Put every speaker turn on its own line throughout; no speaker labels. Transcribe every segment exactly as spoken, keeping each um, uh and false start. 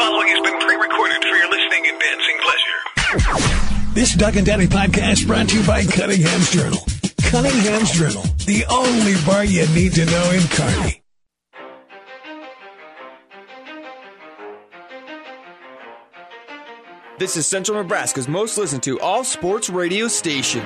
following has been pre-recorded for your listening and dancing pleasure.
This Doug and Daddy podcast brought to you by Cunningham's Journal. Cunningham's Journal, the only bar you need to know in Kearney.
This is Central Nebraska's most listened to all-sports radio station.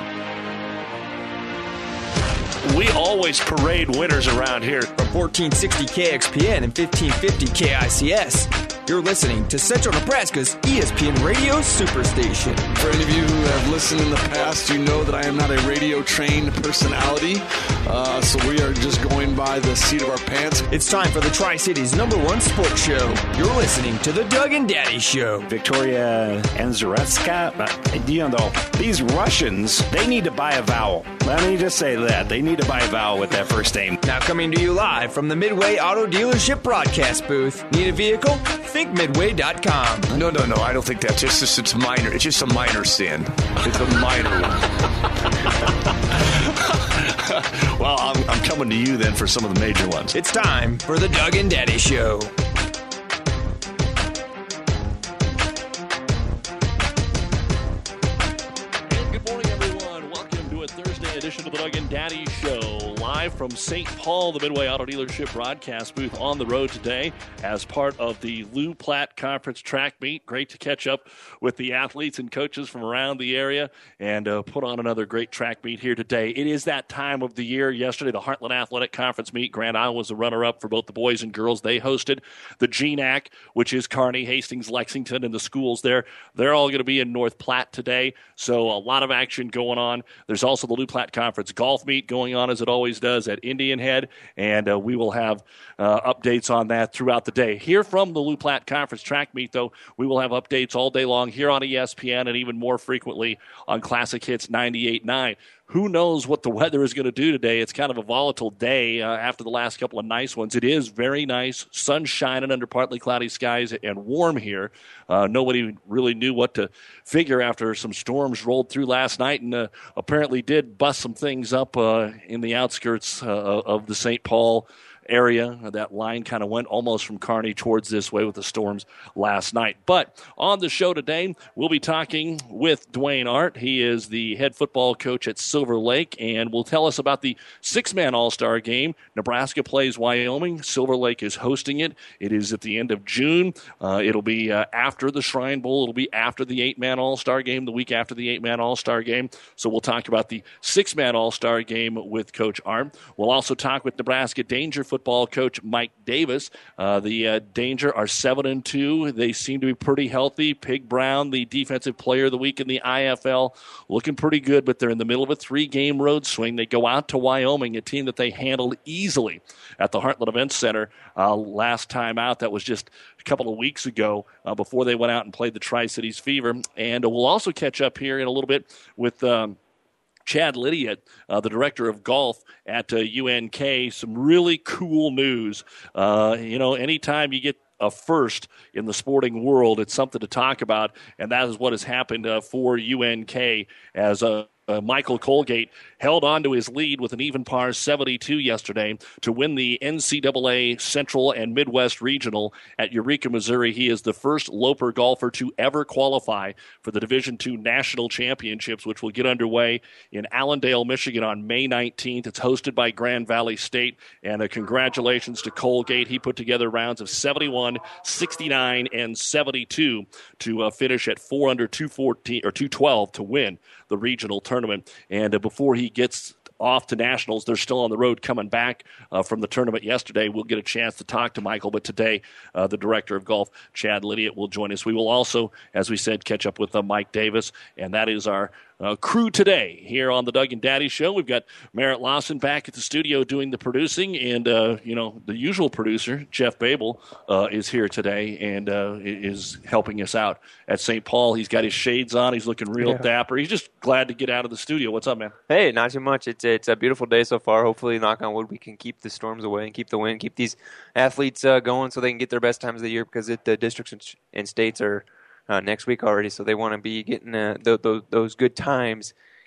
We always parade winners around here.
From fourteen sixty K X P N and fifteen fifty K I C S. You're listening to Central Nebraska's E S P N Radio Superstation.
For any of you who have listened in the past, you know that I am not a radio-trained personality, uh, so we are just going by the seat of our pants.
It's time for the Tri-Cities' number one sports show. You're listening to the Doug and Daddy Show.
Victoria Anzaretska, you know, these Russians, they need to buy a vowel. Let me just say that. They need to buy a vowel with that first name.
Now coming to you live from the Midway Auto Dealership broadcast booth. Need a vehicle? think midway dot com.
No, no, no. I don't think that's just, just it's minor. It's just a minor sin. It's a minor one.
Well, I'm, I'm coming to you then for some of the major ones.
It's time for the Doug and Daddy Show.
And good morning, everyone. Welcome to a Thursday edition of the Doug and Daddy Show. Live from Saint Paul, the Midway Auto Dealership broadcast booth on the road today as part of the Lou Platte Conference track meet. Great to catch up with the athletes and coaches from around the area and uh, put on another great track meet here today. It is that time of the year. Yesterday, the Heartland Athletic Conference meet. Grand Isle was the runner-up for both the boys and girls. They hosted the G N A C, which is Kearney, Hastings, Lexington, and the schools there. They're all going to be in North Platte today, so a lot of action going on. There's also the Lou Platte Conference golf meet going on, as it always does, at Indian Head, and uh, we will have uh, updates on that throughout the day. Here from the Lou Platte Conference track meet, though, we will have updates all day long here on E S P N and even more frequently on Classic Hits ninety-eight point nine. Who knows what the weather is going to do today? It's kind of a volatile day uh, after the last couple of nice ones. It is very nice, sun shining under partly cloudy skies and warm here. Uh, nobody really knew what to figure after some storms rolled through last night and uh, apparently did bust some things up uh, in the outskirts uh, of the Saint Paul area. That line kind of went almost from Kearney towards this way with the storms last night. But on the show today, we'll be talking with Dwayne Art. He is the head football coach at Silver Lake and will tell us about the six-man All-Star game. Nebraska plays Wyoming. Silver Lake is hosting it. It is at the end of June. Uh, it'll be uh, after the Shrine Bowl. It'll be after the eight-man All-Star game, the week after the eight-man All-Star game. So we'll talk about the six-man All-Star game with Coach Art. We'll also talk with Nebraska Danger football coach Mike Davis. Uh, the uh, Danger are seven and two. They seem to be pretty healthy. Pig Brown, the defensive player of the week in the I F L, looking pretty good, but they're in the middle of a three-game road swing. They go out to Wyoming, a team that they handled easily at the Heartland Events Center uh, last time out. That was just a couple of weeks ago uh, before they went out and played the Tri-Cities Fever. And uh, we'll also catch up here in a little bit with um, Chad Lydiot, uh, the director of golf at uh, U N K. Some really cool news. Uh, you know, anytime you get a first in the sporting world, it's something to talk about, and that is what has happened uh, for U N K as a Uh, Michael Colgate held on to his lead with an even par seventy-two yesterday to win the N C double A Central and Midwest Regional at Eureka, Missouri. He is the first Loper golfer to ever qualify for the Division two National Championships, which will get underway in Allendale, Michigan on May nineteenth. It's hosted by Grand Valley State, and uh, congratulations to Colgate. He put together rounds of seventy-one, sixty-nine, and seventy-two to uh, finish at four under two fourteen or two twelve to win the regional tournament. And uh, before he gets off to nationals, they're still on the road coming back uh, from the tournament yesterday. We'll get a chance to talk to Michael, but today uh, the director of golf, Chad Lydiot, will join us. We will also, as we said, catch up with uh, Mike Davis, and that is our Uh, crew today here on the Doug and Daddy Show. We've got Merritt Lawson back at the studio doing the producing, and uh, you know the usual producer, Jeff Babel, uh, is here today and uh, is helping us out at Saint Paul. He's got his shades on. He's looking real yeah. dapper. He's just glad to get out of the studio. What's up, man?
Hey, not too much. It's it's a beautiful day so far. Hopefully, knock on wood, we can keep the storms away and keep the wind, keep these athletes uh, going so they can get their best times of the year, because it, the districts and, and states are Uh, next week already, so they want to be getting uh, th- th- those good times,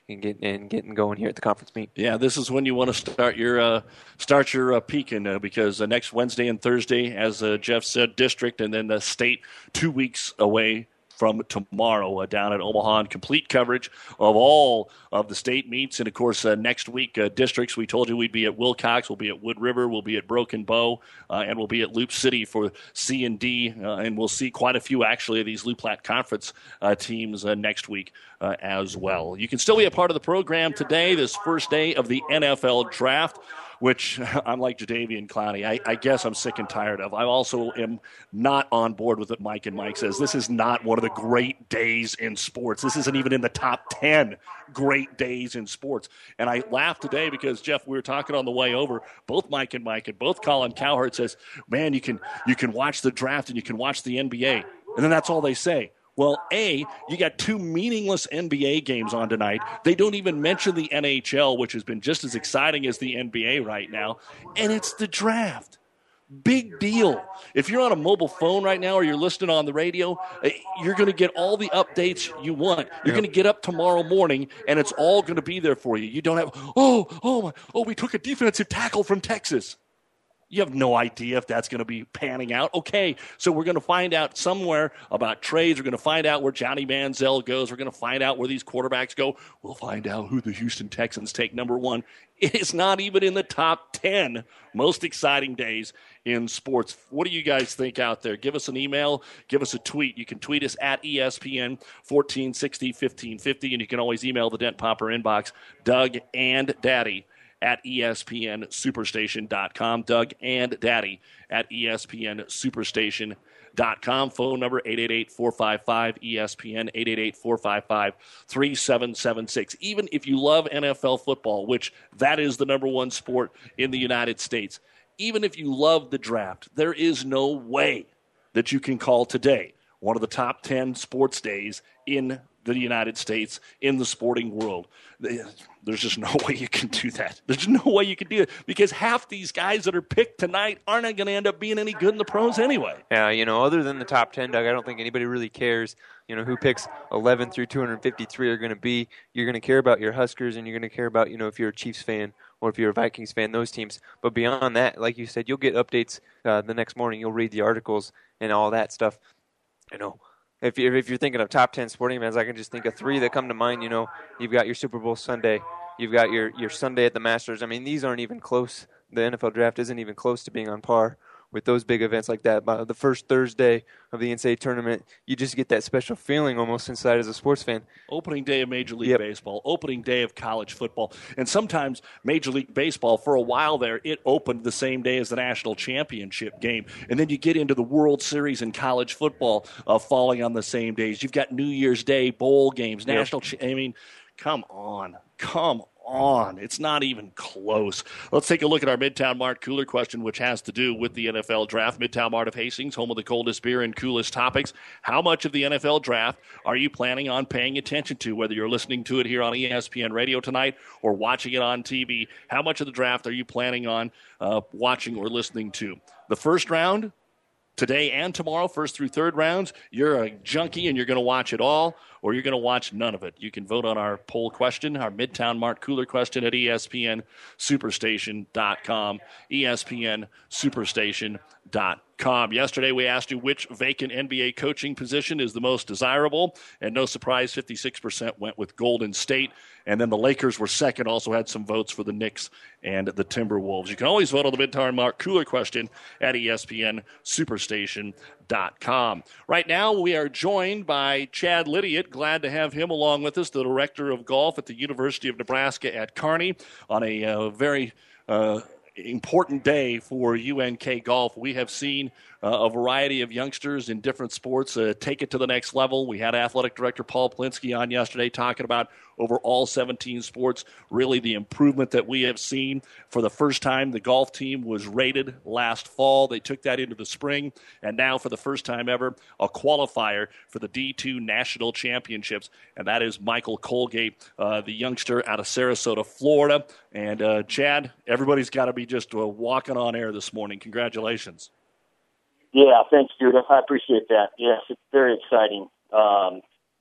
and get and getting going here at the conference meet.
Yeah, this is when you want to start your uh, start your uh, peaking uh, because uh, next Wednesday and Thursday, as uh, Jeff said, district, and then the state two weeks away from tomorrow uh, down at Omaha, and complete coverage of all of the state meets. And, of course, uh, next week, uh, districts, we told you we'd be at Wilcox, we'll be at Wood River, we'll be at Broken Bow, uh, and we'll be at Loop City for C and D. Uh, and we'll see quite a few, actually, of these Loup Platte Conference uh, teams uh, next week uh, as well. You can still be a part of the program today, this first day of the N F L Draft, which I'm like Jadeveon Clowney. I, I guess I'm sick and tired of. I also am not on board with what Mike and Mike says. This is not one of the great days in sports. This isn't even in the top ten great days in sports. And I laughed today because, Jeff, we were talking on the way over, both Mike and Mike, and both Colin Cowherd says, man, you can you can watch the draft and you can watch the N B A. And then that's all they say. Well, A, you got two meaningless N B A games on tonight. They don't even mention the N H L, which has been just as exciting as the N B A right now. And it's the draft. Big deal. If you're on a mobile phone right now or you're listening on the radio, you're going to get all the updates you want. You're going to get up tomorrow morning, and it's all going to be there for you. You don't have, oh, oh, my, oh, we took a defensive tackle from Texas. You have no idea if that's going to be panning out. Okay, so we're going to find out somewhere about trades. We're going to find out where Johnny Manziel goes. We're going to find out where these quarterbacks go. We'll find out who the Houston Texans take number one. It's not even in the top ten most exciting days in sports. What do you guys think out there? Give us an email. Give us a tweet. You can tweet us at E S P N fourteen sixty, fifteen fifty, and you can always email the Dent Popper inbox, Doug and Daddy at E S P N superstation dot com. Doug and Daddy at E S P N superstation dot com. Phone number eight eight eight, four five five, E S P N, eight eight eight, four five five, three seven seven six. Even if you love N F L football, which that is the number one sport in the United States, even if you love the draft, there is no way that you can call today one of the top ten sports days in the United States, in the sporting world. There's just no way you can do that. There's no way you can do it because half these guys that are picked tonight aren't going to end up being any good in the pros anyway.
Yeah, you know, other than the top ten, Doug, I don't think anybody really cares, you know, who picks eleven through two hundred fifty-three are going to be. You're going to care about your Huskers, and you're going to care about, you know, if you're a Chiefs fan or if you're a Vikings fan, those teams. But beyond that, like you said, you'll get updates uh, the next morning. You'll read the articles and all that stuff. You know, if you're, if you're thinking of top ten sporting events, I can just think of three that come to mind. You know, you've got your Super Bowl Sunday. You've got your, your Sunday at the Masters. I mean, these aren't even close. The N F L Draft isn't even close to being on par with those big events like that. By the first Thursday of the N C double A tournament, you just get that special feeling almost inside as a sports fan.
Opening day of Major League
Yep.
Baseball, opening day of college football. And sometimes Major League Baseball, for a while there, it opened the same day as the national championship game. And then you get into the World Series and college football uh, falling on the same days. You've got New Year's Day, bowl games,
Yep.
national cha- I mean, come on. Come on. It's not even close. Let's take a look at our Midtown Mart cooler question, which has to do with the N F L Draft. Midtown Mart of Hastings, home of the coldest beer and coolest topics. How much of the N F L Draft are you planning on paying attention to, whether you're listening to it here on E S P N Radio tonight or watching it on T V? How much of the draft are you planning on uh, watching or listening to? The first round, today and tomorrow, first through third rounds, you're a junkie and you're going to watch it all, or you're going to watch none of it. You can vote on our poll question, our Midtown Mart Cooler question at E S P N superstation dot com, E S P N superstation dot com. Yesterday we asked you which vacant N B A coaching position is the most desirable, and no surprise, fifty-six percent went with Golden State, and then the Lakers were second, also had some votes for the Knicks and the Timberwolves. You can always vote on the Midtown Mart Cooler question at E S P N superstation dot com. Right now we are joined by Chad Lydiot. Glad to have him along with us, the director of golf at the University of Nebraska at Kearney, on a uh, very uh, important day for U N K golf. We have seen uh, a variety of youngsters in different sports uh, take it to the next level. We had athletic director Paul Plinsky on yesterday talking about over all seventeen sports, really the improvement that we have seen. For the first time, the golf team was rated last fall. They took that into the spring, and now for the first time ever, a qualifier for the D two National Championships, and that is Michael Colgate, uh, the youngster out of Sarasota, Florida. And uh, Chad, everybody's got to be just uh, walking on air this morning. Congratulations.
Yeah, thanks, dude. I appreciate that. Yes, it's very exciting. Um,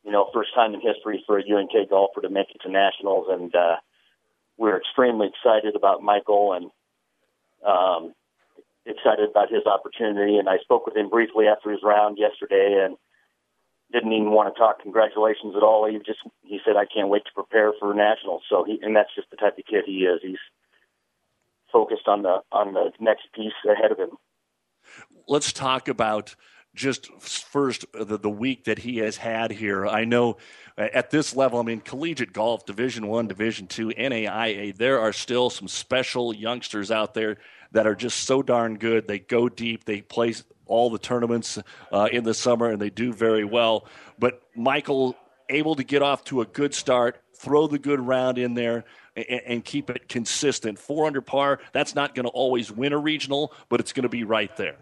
you know, first time in history for a U N K golfer to make it to nationals, and uh, we're extremely excited about Michael and um, excited about his opportunity. And I spoke with him briefly after his round yesterday, and didn't even want to talk congratulations at all. He just he said, "I can't wait to prepare for nationals." So he, and that's just the type of kid he is. He's focused on the on the next piece ahead of him.
Let's talk about just first the, the week that he has had here. I know at this level, I mean, collegiate golf, Division One, Division Two, N A I A, there are still some special youngsters out there that are just so darn good. They go deep. They play all the tournaments uh, in the summer, and they do very well. But Michael, able to get off to a good start, throw the good round in there, and, and keep it consistent. Four under par, that's not going to always win a regional, but it's going to be right there.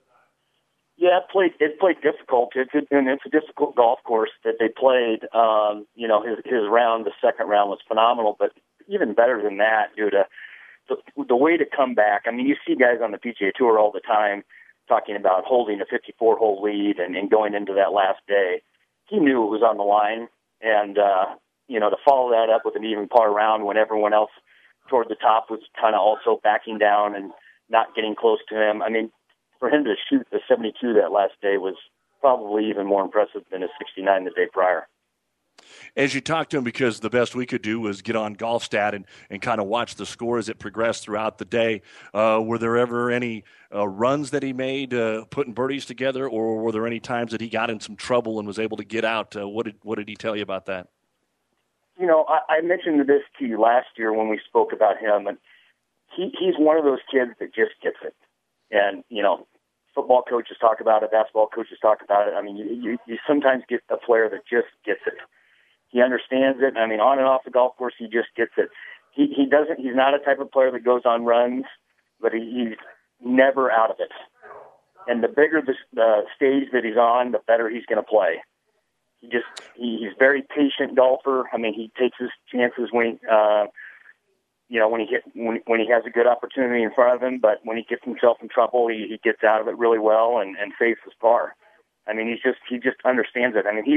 Yeah, it played, it played difficult. It's, and it's a difficult golf course that they played. Um, you know, his, his round, the second round, was phenomenal, but even better than that, due to the, the way to come back. I mean, you see guys on the P G A Tour all the time talking about holding a fifty-four hole lead and, and going into that last day. He knew it was on the line, and, uh, you know, to follow that up with an even par round when everyone else toward the top was kind of also backing down and not getting close to him. I mean, for him to shoot the seventy-two that last day was probably even more impressive than his sixty-nine the day prior.
As you talked to him, because the best we could do was get on GolfStat and, and kind of watch the score as it progressed throughout the day. Uh, were there ever any uh, runs that he made uh, putting birdies together, or were there any times that he got in some trouble and was able to get out? Uh, what did what did he tell you about that?
You know, I, I mentioned this to you last year when we spoke about him, and he, he's one of those kids that just gets it. And, you know, football coaches talk about it, basketball coaches talk about it. I mean, you, you, you sometimes get a player that just gets it. He understands it. I mean, on and off the golf course, he just gets it. He he doesn't. He's not a type of player that goes on runs, but he, he's never out of it. And the bigger the, the stage that he's on, the better he's going to play. He just he, he's a very patient golfer. I mean, he takes his chances when uh, you know when he hit when when he has a good opportunity in front of him. But when he gets himself in trouble, he, he gets out of it really well and, and saves his par. I mean, he's just he just understands it. I mean, he's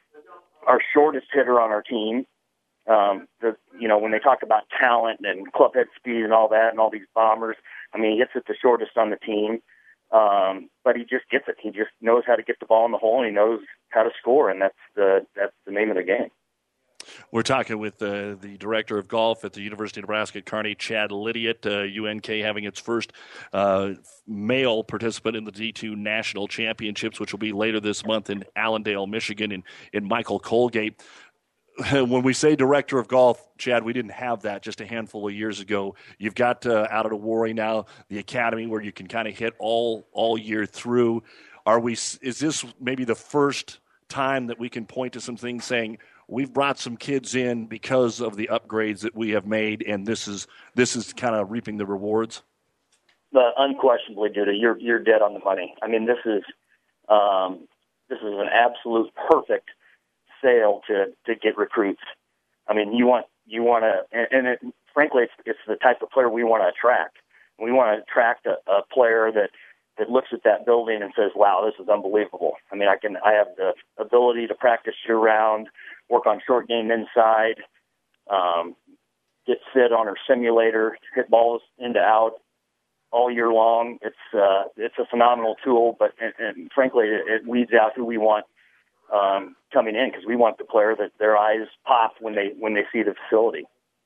our shortest hitter on our team. Um, the, you know, when they talk about talent and club head speed and all that and all these bombers, I mean, he hits it the shortest on the team. Um, but he just gets it. He just knows how to get the ball in the hole, and he knows how to score, and that's the that's the name of the game.
We're talking with uh, the director of golf at the University of Nebraska at Kearney, Chad Lydiot. uh, U N K having its first uh, male participant in the D two National Championships, which will be later this month in Allendale, Michigan, and in Michael Colgate. When we say director of golf, Chad, we didn't have that just a handful of years ago. You've got uh, out of the Warry now, the academy where you can kind of hit all all year through. Are we? Is this maybe the first time that we can point to some things saying we've brought some kids in because of the upgrades that we have made, and this is this is kind of reaping the rewards?
Uh, unquestionably, Judah, you're you're dead on the money. I mean, this is um, this is an absolute perfect sale to to get recruits. I mean, you want you want to, and, and it, frankly, it's it's the type of player we want to attract. We want to attract a, a player that. that looks at that building and says, wow, this is unbelievable. I mean, I can, I have the ability to practice year round, work on short game inside, um, get fit on our simulator, hit balls into out all year long. It's, uh, it's a phenomenal tool, but, and, and frankly, it, it weeds out who we want, um, coming in, because we want the player that their eyes pop when they, when they see the facility.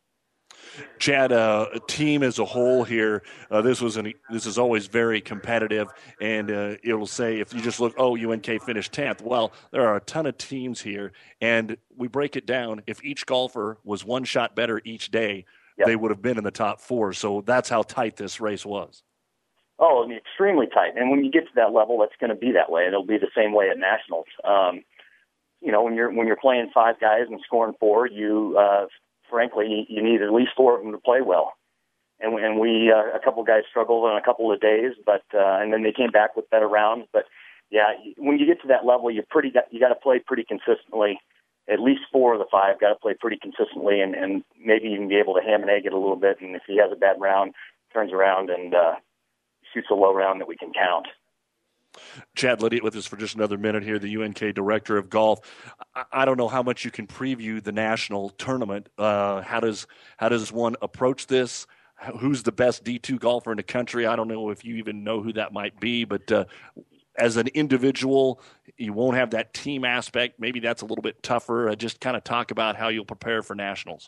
Chad, uh, a team as a whole here, uh, this was an, this is always very competitive, and uh, it'll say if you just look, oh, U N K finished tenth. Well, there are a ton of teams here, and we break it down. If each golfer was one shot better each day, yep, they would have been in the top four. So that's how tight this race was.
Oh, I mean, extremely tight. And when you get to that level, it's going to be that way, and it'll be the same way at nationals. Um, you know, when you're when you're playing five guys and scoring four, you uh, frankly, you need at least four of them to play well. And, and we, uh, a couple of guys struggled on a couple of days, but, uh, and then they came back with better rounds. But yeah, when you get to that level, you pretty, you got to play pretty consistently. At least four of the five got to play pretty consistently, and, and maybe even be able to ham and egg it a little bit. And if he has a bad round, turns around and, uh, shoots a low round that we can count.
Chad Lydiot with us for just another minute here, the U N K Director of Golf. I, I don't know how much you can preview the national tournament. Uh, how does how does one approach this? Who's the best D two golfer in the country? I don't know if you even know who that might be, but uh, as an individual, you won't have that team aspect. Maybe that's a little bit tougher. Uh, just kind of talk about how you'll prepare for nationals.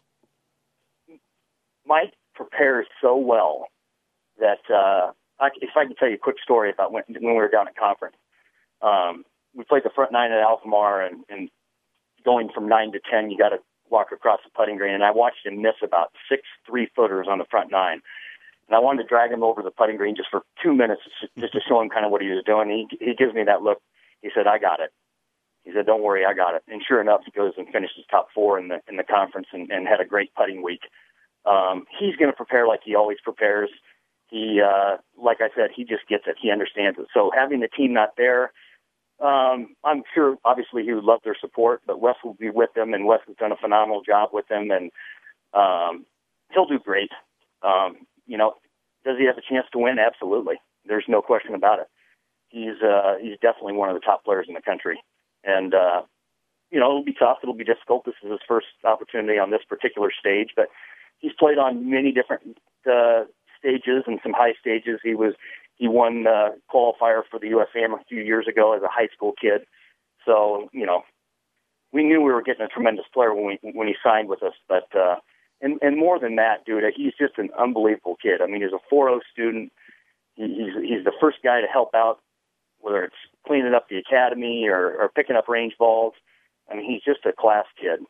Mike prepares so well that uh, I, if I can tell you a quick story about when, when we were down at conference. Um, we played the front nine at Alfamar, and, and going from nine to ten, you got to walk across the putting green, and I watched him miss about six three-footers on the front nine. And I wanted to drag him over the putting green just for two minutes just to show him kind of what he was doing. He, he gives me that look. He said, I got it. He said, don't worry, I got it. And sure enough, he goes and finishes top four in the in the conference and, and had a great putting week. Um, he's going to prepare like he always prepares. He, uh, like I said, he just gets it. He understands it. So having the team not there, um, I'm sure, obviously, he would love their support, but Wes will be with them, and Wes has done a phenomenal job with them, and um, he'll do great. Um, you know, does he have a chance to win? Absolutely. There's no question about it. He's uh, he's definitely one of the top players in the country. And, uh, you know, it'll be tough. It'll be difficult. This is his first opportunity on this particular stage, but he's played on many different uh, stages and some high stages. He was he won uh, qualifier for the U S A M a few years ago as a high school kid. So, you know, we knew we were getting a tremendous player when we when he signed with us, but uh, And, and more than that, dude, he's just an unbelievable kid. I mean, he's a four oh student. He, he's he's the first guy to help out, whether it's cleaning up the academy or, or picking up range balls. I mean, he's just a class kid.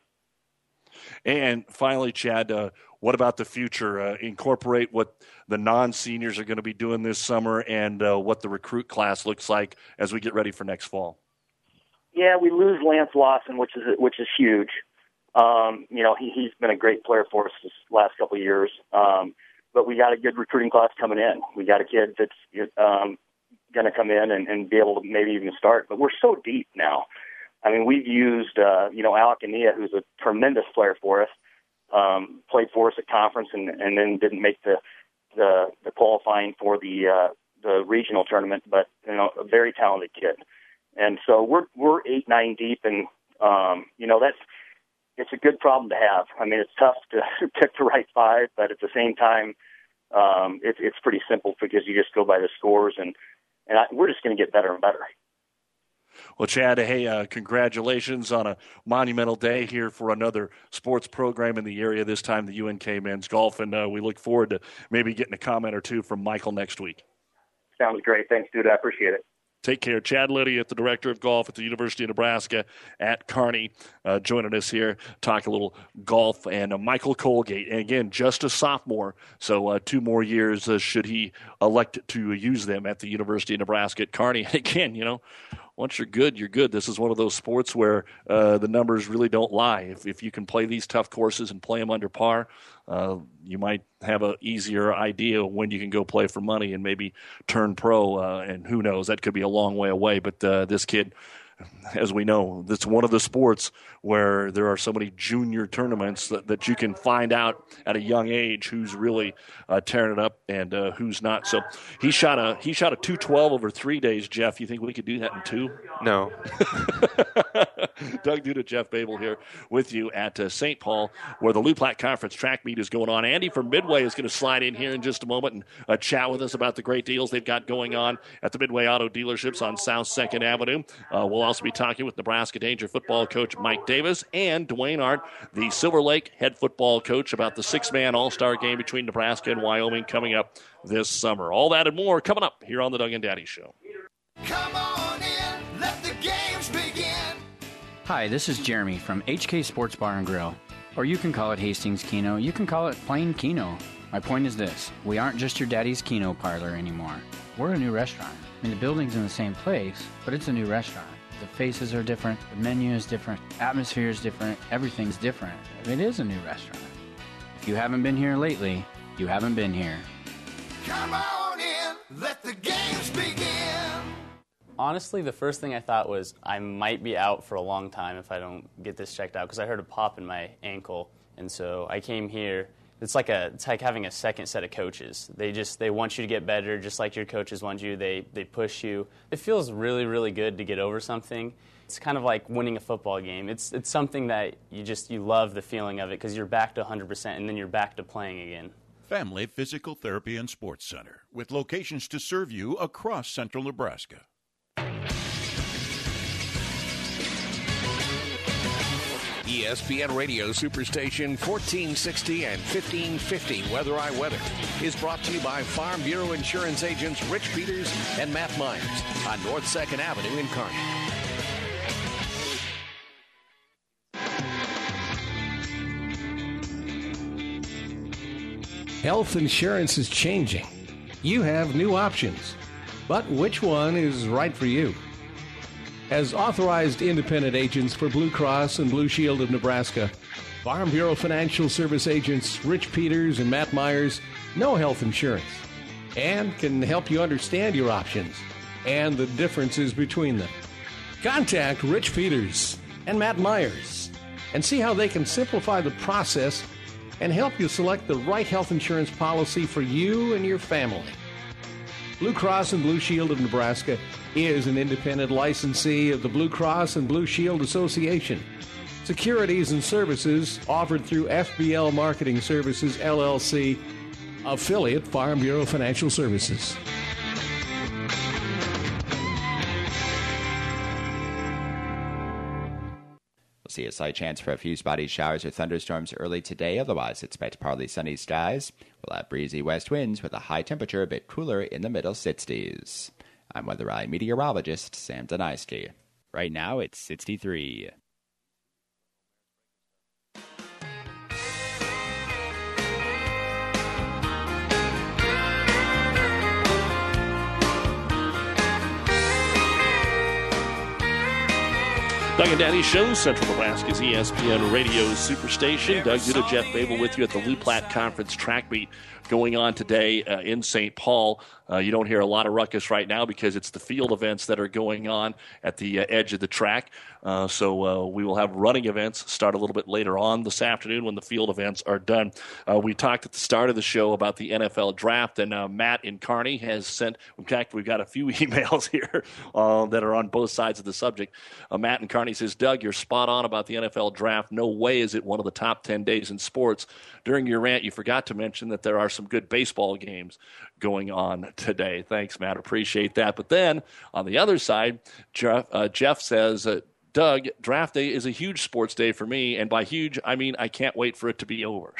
And finally, Chad, uh, what about the future? Uh, incorporate what the non-seniors are going to be doing this summer and uh, what the recruit class looks like as we get ready for next fall.
Yeah, we lose Lance Lawson, which is which is huge. Um, you know, he, he's been a great player for us this last couple of years. Um, but we got a good recruiting class coming in. We got a kid that's um, going to come in and, and be able to maybe even start. But we're so deep now. I mean, we've used, uh, you know, Alec Ania, who's a tremendous player for us, um, played for us at conference and, and then didn't make the, the, the qualifying for the, uh, the regional tournament, but, you know, a very talented kid. And so we're, we're eight, nine deep, and, um, you know, that's, it's a good problem to have. I mean, it's tough to pick the right five, but at the same time, um, it, it's pretty simple because you just go by the scores, and, and I, we're just going to get better and better.
Well, Chad, hey, uh, congratulations on a monumental day here for another sports program in the area, this time the U N K Men's Golf, and uh, we look forward to maybe getting a comment or two from Michael next week.
Sounds great. Thanks, dude. I appreciate it.
Take care. Chad Lydiot, the director of golf at the University of Nebraska at Kearney, uh, joining us here, talk a little golf, and uh, Michael Colgate. And again, just a sophomore, so uh, two more years uh, should he elect to use them at the University of Nebraska at Kearney. Again, you know, once you're good, you're good. This is one of those sports where uh, the numbers really don't lie. If, if you can play these tough courses and play them under par, uh, you might have an easier idea when you can go play for money and maybe turn pro, uh, and who knows, that could be a long way away. But uh, this kid, as we know, it's one of the sports where there are so many junior tournaments that, that you can find out at a young age who's really uh, tearing it up and uh, who's not. So he shot a he shot a two twelve over three days. Jeff, you think we could do that in two?
No.
Doug Duda, Jeff Babel here with you at uh, Saint Paul, where the Lou Platte Conference track meet is going on. Andy from Midway is going to slide in here in just a moment and uh, chat with us about the great deals they've got going on at the Midway Auto Dealerships on South second Avenue. Uh, we'll also be talking with Nebraska Danger football coach Mike Davis and Dwayne Art, the Silver Lake head football coach, about the six-man all-star game between Nebraska and Wyoming coming up this summer. All that and more coming up here on the Doug and Daddy Show.
Come on in, let the games begin.
Hi, this is Jeremy from H K Sports Bar and Grill. Or you can call it Hastings Keno. You can call it plain Keno. My point is this. We aren't just your daddy's Keno parlor anymore. We're a new restaurant. I mean, the building's in the same place, but it's a new restaurant. The faces are different. The menu is different. Atmosphere is different. Everything's different. It is a new restaurant. If you haven't been here lately, you haven't been here.
Come on in, let the games begin.
Honestly, the first thing I thought was I might be out for a long time if I don't get this checked out, because I heard a pop in my ankle. And so I came here, it's like a it's like having a second set of coaches. They just they want you to get better, just like your coaches want you. They they push you. It feels really really good to get over something. It's kind of like winning a football game. It's it's something that you just you love the feeling of it because you're back to one hundred percent and then you're back to playing again.
Family Physical Therapy and Sports Center, with locations to serve you across central Nebraska.
E S P N Radio Superstation fourteen sixty and fifteen fifty Weather I Weather is brought to you by Farm Bureau Insurance agents Rich Peters and Matt Myers on North second Avenue in Kearney.
Health insurance is changing. You have new options. But which one is right for you? As authorized independent agents for Blue Cross and Blue Shield of Nebraska, Farm Bureau Financial Service agents Rich Peters and Matt Myers know health insurance and can help you understand your options and the differences between them. Contact Rich Peters and Matt Myers and see how they can simplify the process and help you select the right health insurance policy for you and your family. Blue Cross and Blue Shield of Nebraska is an independent licensee of the Blue Cross and Blue Shield Association. Securities and services offered through F B L Marketing Services, L L C, affiliate Farm Bureau Financial Services.
We'll see a slight chance for a few spotty showers or thunderstorms early today. Otherwise, expect partly sunny skies. We'll have breezy west winds with a high temperature a bit cooler in the middle sixties. I'm Weather Eye meteorologist Sam Daniski. Right now, it's sixty-three.
Doug and Daddy Show, Central Nebraska's E S P N Radio Superstation. Doug Duda, Jeff Babel with you at the Lou Platte Conference track meet going on today uh, in Saint Paul. Uh, you don't hear a lot of ruckus right now because it's the field events that are going on at the uh, edge of the track. Uh, so uh, we will have running events start a little bit later on this afternoon when the field events are done. Uh, we talked at the start of the show about the N F L draft, and uh, Matt in Kearney has sent, in fact, we've got a few emails here uh, that are on both sides of the subject. Uh, Matt in Kearney says, Doug, you're spot on about the N F L draft. No way is it one of the top ten days in sports. During your rant, you forgot to mention that there are some good baseball games going on today. Thanks, Matt. Appreciate that. But then on the other side, Jeff, uh, Jeff says, uh, Doug, draft day is a huge sports day for me, and by huge, I mean I can't wait for it to be over.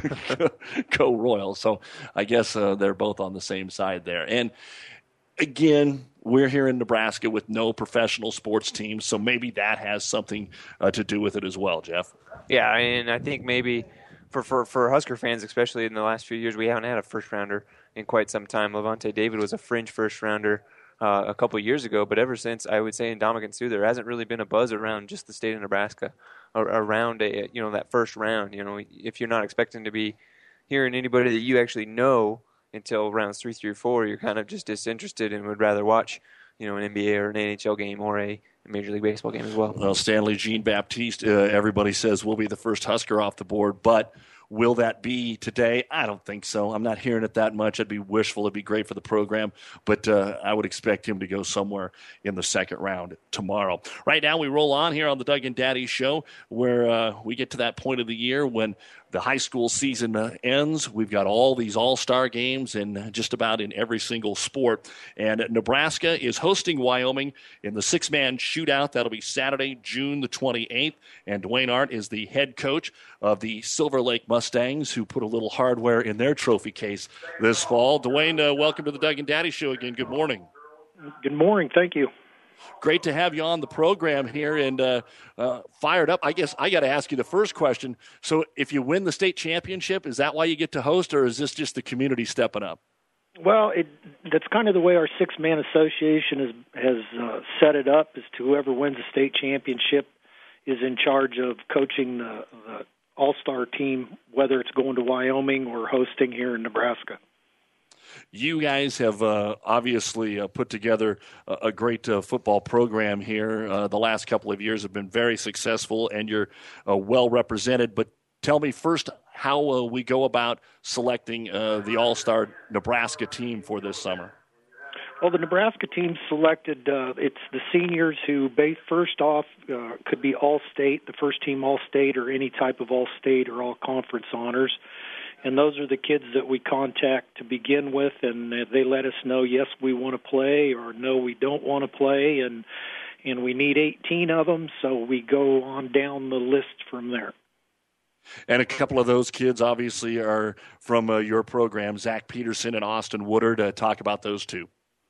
Go Royals. So I guess uh, they're both on the same side there. And again, we're here in Nebraska with no professional sports teams, so maybe that has something uh, to do with it as well, Jeff.
Yeah, and I think maybe for, for, for Husker fans, especially in the last few years, we haven't had a first-rounder in quite some time. Levante David was a fringe first-rounder Uh, a couple of years ago, but ever since, I would say in Dominican Sioux, there hasn't really been a buzz around just the state of Nebraska, or around a, you know, that first round. You know, if you're not expecting to be hearing anybody that you actually know until rounds three through four, you're kind of just disinterested and would rather watch, you know, an N B A or an N H L game or a Major League Baseball game as well.
Well, Stanley Jean-Baptiste, uh, everybody says will be the first Husker off the board, but will that be today? I don't think so. I'm not hearing it that much. I'd be wishful. It'd be great for the program, but uh, I would expect him to go somewhere in the second round tomorrow. Right now, we roll on here on the Doug and Daddy Show, where uh, we get to that point of the year when the high school season uh, ends. We've got all these all-star games in just about in every single sport. And Nebraska is hosting Wyoming in the six-man shootout. That'll be Saturday, June the twenty-eighth. And Dwayne Arndt is the head coach of the Silver Lake Mustangs, who put a little hardware in their trophy case this fall. Dwayne, uh, welcome to the Doug and Daddy Show again. Good morning.
Good morning. Thank you.
Great to have you on the program here and uh, uh, fired up. I guess I got to ask you the first question. So if you win the state championship, is that why you get to host, or is this just the community stepping up?
Well, it, that's kind of the way our six-man association has, has uh, set it up, is to whoever wins the state championship is in charge of coaching the, the all-star team, whether it's going to Wyoming or hosting here in Nebraska.
You guys have uh, obviously uh, put together a, a great uh, football program here. Uh, the last couple of years have been very successful, and you're uh, well represented. But tell me first, how uh, we go about selecting uh, the all-star Nebraska team for this summer.
Well, the Nebraska team selected, uh, it's the seniors who, base, first off, uh, could be all-state, the first team all-state, or any type of all-state or all-conference honors. And those are the kids that we contact to begin with, and they let us know, yes, we want to play, or no, we don't want to play, and and we need eighteen of them, so we go on down the list from there.
And a couple of those kids, obviously, are from uh, your program, Zach Peterson and Austin Woodard. Uh, talk about those two.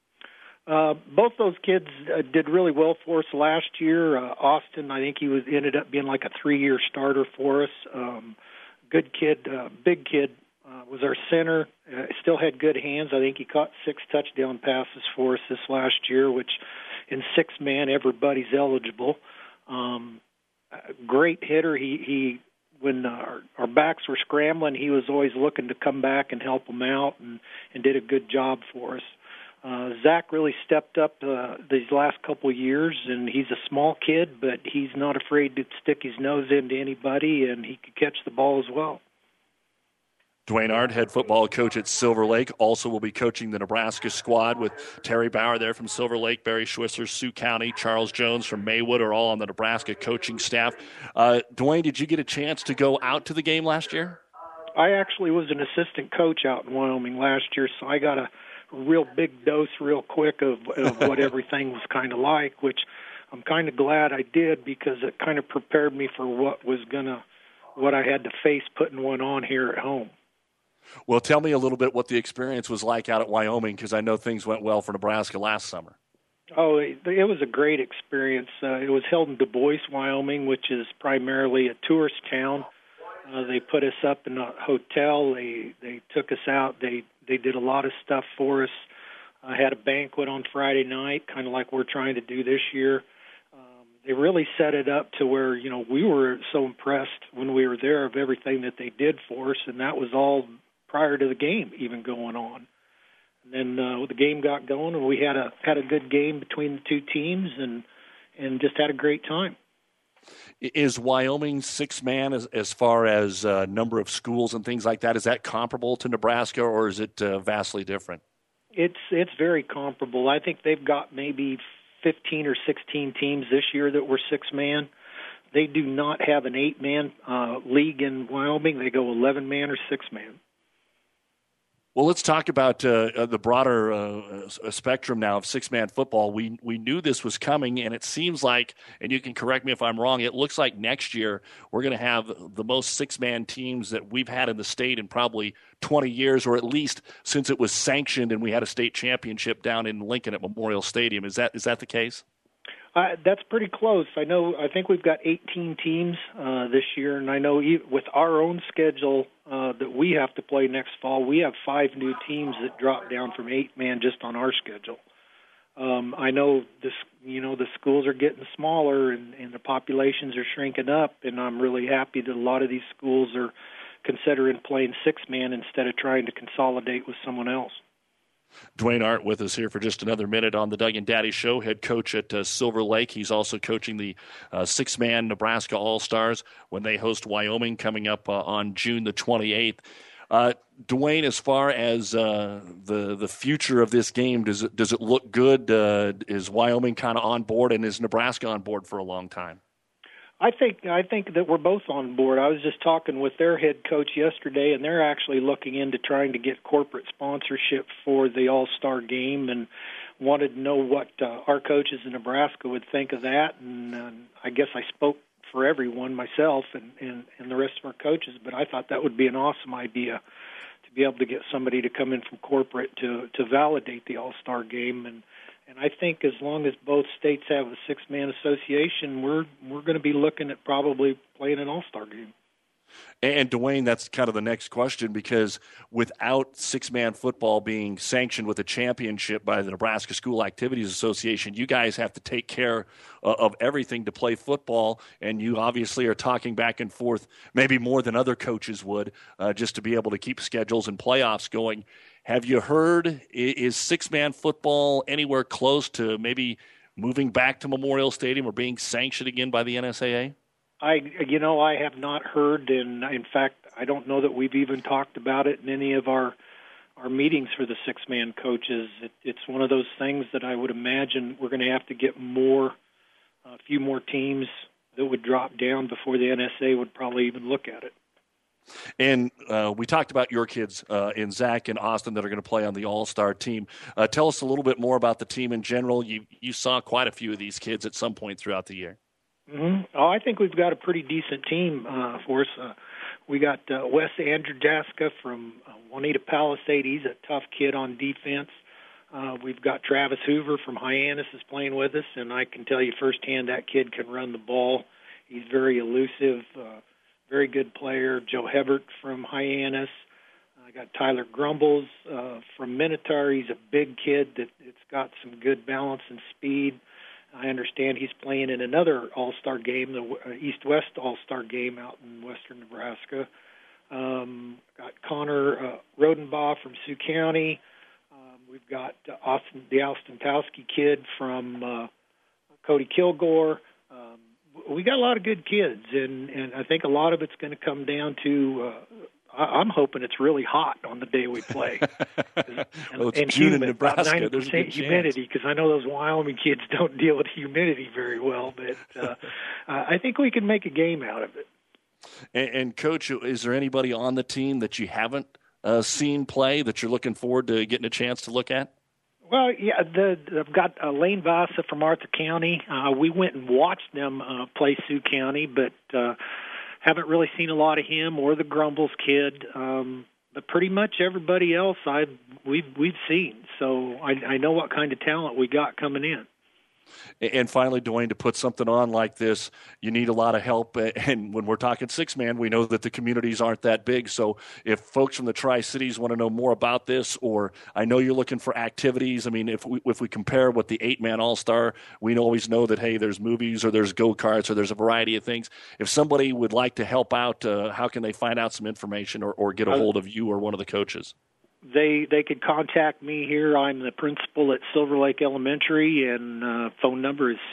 Uh, both those kids uh, did really well for us last year. Uh, Austin, I think he was ended up being like a three-year starter for us. Um, good kid, uh, big kid, uh, was our center. Uh, still had good hands. I think he caught six touchdown passes for us this last year, which in six-man, everybody's eligible. Um, great hitter. He, he when uh, our, our backs were scrambling, he was always looking to come back and help them out, and, and did a good job for us. Uh, Zach really stepped up uh, these last couple of years, and he's a small kid, but he's not afraid to stick his nose into anybody, and he could catch the ball as well.
Dwayne Arndt, head football coach at Silver Lake, also will be coaching the Nebraska squad with Terry Bauer there from Silver Lake, Barry Schwisser, Sioux County, Charles Jones from Maywood are all on the Nebraska coaching staff. Uh, Dwayne, did you get a chance to go out to the game last year?
I actually was an assistant coach out in Wyoming last year, so I got a real big dose real quick of, of what everything was kind of like, which I'm kind of glad I did, because it kind of prepared me for what was gonna, what I had to face putting one on here at home.
Well, tell me a little bit what the experience was like out at Wyoming, because I know things went well for Nebraska last summer.
Oh, it, it was a great experience. Uh, it was held in Du Bois, Wyoming, which is primarily a tourist town. Uh, they put us up in a hotel. They they took us out. They they did a lot of stuff for us. I had a banquet on Friday night, kind of like we're trying to do this year. Um, they really set it up to where, you know, we were so impressed when we were there of everything that they did for us, and that was all prior to the game even going on. And then uh, the game got going, and we had a had a good game between the two teams, and and just had a great time.
Is Wyoming six-man as, as far as uh, number of schools and things like that? Is that comparable to Nebraska, or is it uh, vastly different?
It's it's very comparable. I think they've got maybe fifteen or sixteen teams this year that were six-man. They do not have an eight-man uh, league in Wyoming. They go eleven-man or six-man.
Well, let's talk about uh, the broader uh, spectrum now of six-man football. We we knew this was coming, and it seems like, and you can correct me if I'm wrong, it looks like next year we're going to have the most six-man teams that we've had in the state in probably twenty years, or at least since it was sanctioned and we had a state championship down in Lincoln at Memorial Stadium. Is that is that the case?
Uh, that's pretty close. I know. I think we've got eighteen teams uh, this year, and I know with our own schedule uh, that we have to play next fall, we have five new teams that drop down from eight man just on our schedule. Um, I know this. You know, the schools are getting smaller, and, and the populations are shrinking up, and I'm really happy that a lot of these schools are considering playing six man instead of trying to consolidate with someone else.
Dwayne Arndt with us here for just another minute on the Doug and Daddy Show, head coach at uh, Silver Lake. He's also coaching the uh, six-man Nebraska All-Stars when they host Wyoming coming up uh, on June the twenty-eighth. Uh, Dwayne, as far as uh, the the future of this game, does it, does it look good? Uh, is Wyoming kind of on board, and is Nebraska on board for a long time?
I think I think that we're both on board. I was just talking with their head coach yesterday, and they're actually looking into trying to get corporate sponsorship for the All-Star game, and wanted to know what uh, our coaches in Nebraska would think of that. And uh, I guess I spoke for everyone, myself and, and, and the rest of our coaches, but I thought that would be an awesome idea to be able to get somebody to come in from corporate to, to validate the All-Star game. And And I think as long as both states have a six-man association, we're we're going to be looking at probably playing an all-star game.
And, Dwayne, that's kind of the next question, because without six-man football being sanctioned with a championship by the Nebraska School Activities Association, you guys have to take care uh, of everything to play football, and you obviously are talking back and forth maybe more than other coaches would uh, just to be able to keep schedules and playoffs going. Have you heard, is six-man football anywhere close to maybe moving back to Memorial Stadium or being sanctioned again by the N S A A?
I, you know, I have not heard, and in fact, I don't know that we've even talked about it in any of our our meetings for the six-man coaches. It, it's one of those things that I would imagine we're going to have to get more, a few more teams that would drop down before the N S A would probably even look at it.
And uh, we talked about your kids uh, in Zach and Austin that are going to play on the All-Star team. Uh, tell us a little bit more about the team in general. You you saw quite a few of these kids at some point throughout the year.
Mm-hmm. Oh, I think we've got a pretty decent team uh, for us. Uh, we got uh, Wes Andrjaska from uh, Juanita Palisade. He's a tough kid on defense. Uh, we've got Travis Hoover from Hyannis is playing with us, and I can tell you firsthand that kid can run the ball. He's very elusive, uh, very good player. Joe Hebert from Hyannis. I got Tyler Grumbles uh, from Minotaur. He's a big kid that it's got some good balance and speed. I understand he's playing in another All-Star game, the East-West All-Star game out in western Nebraska. Um, got Connor uh, Rodenbaugh from Sioux County. Um, we've got uh, Austin, the Ostentowski kid from uh, Cody Kilgore. Um, we got a lot of good kids, and, and I think a lot of it's going to come down to uh, I'm hoping it's really hot on the day we play. And,
well, it's
and
June
humid,
in Nebraska.
about ninety percent humidity, because I know those Wyoming kids don't deal with humidity very well. But uh, uh, I think we can make a game out of it.
And, and, Coach, is there anybody on the team that you haven't uh, seen play that you're looking forward to getting a chance to look at?
Well, yeah, the, I've got uh, Lane Vasa from Arthur County. Uh, we went and watched them uh, play Sioux County, but uh, haven't really seen a lot of him or the Grumbles kid. Um, but pretty much everybody else I've we've we've seen. So I, I know what kind of talent we got coming in.
And finally, Dwayne, to put something on like this, you need a lot of help. And when we're talking six-man, we know that the communities aren't that big. So if folks from the Tri-Cities want to know more about this, or I know you're looking for activities, I mean, if we, if we compare with the eight-man All-Star, we always know that, hey, there's movies or there's go-karts or there's a variety of things. If somebody would like to help out, uh, how can they find out some information or, or get a hold of you or one of the coaches?
They they could contact me here. I'm the principal at Silver Lake Elementary, and uh, phone number is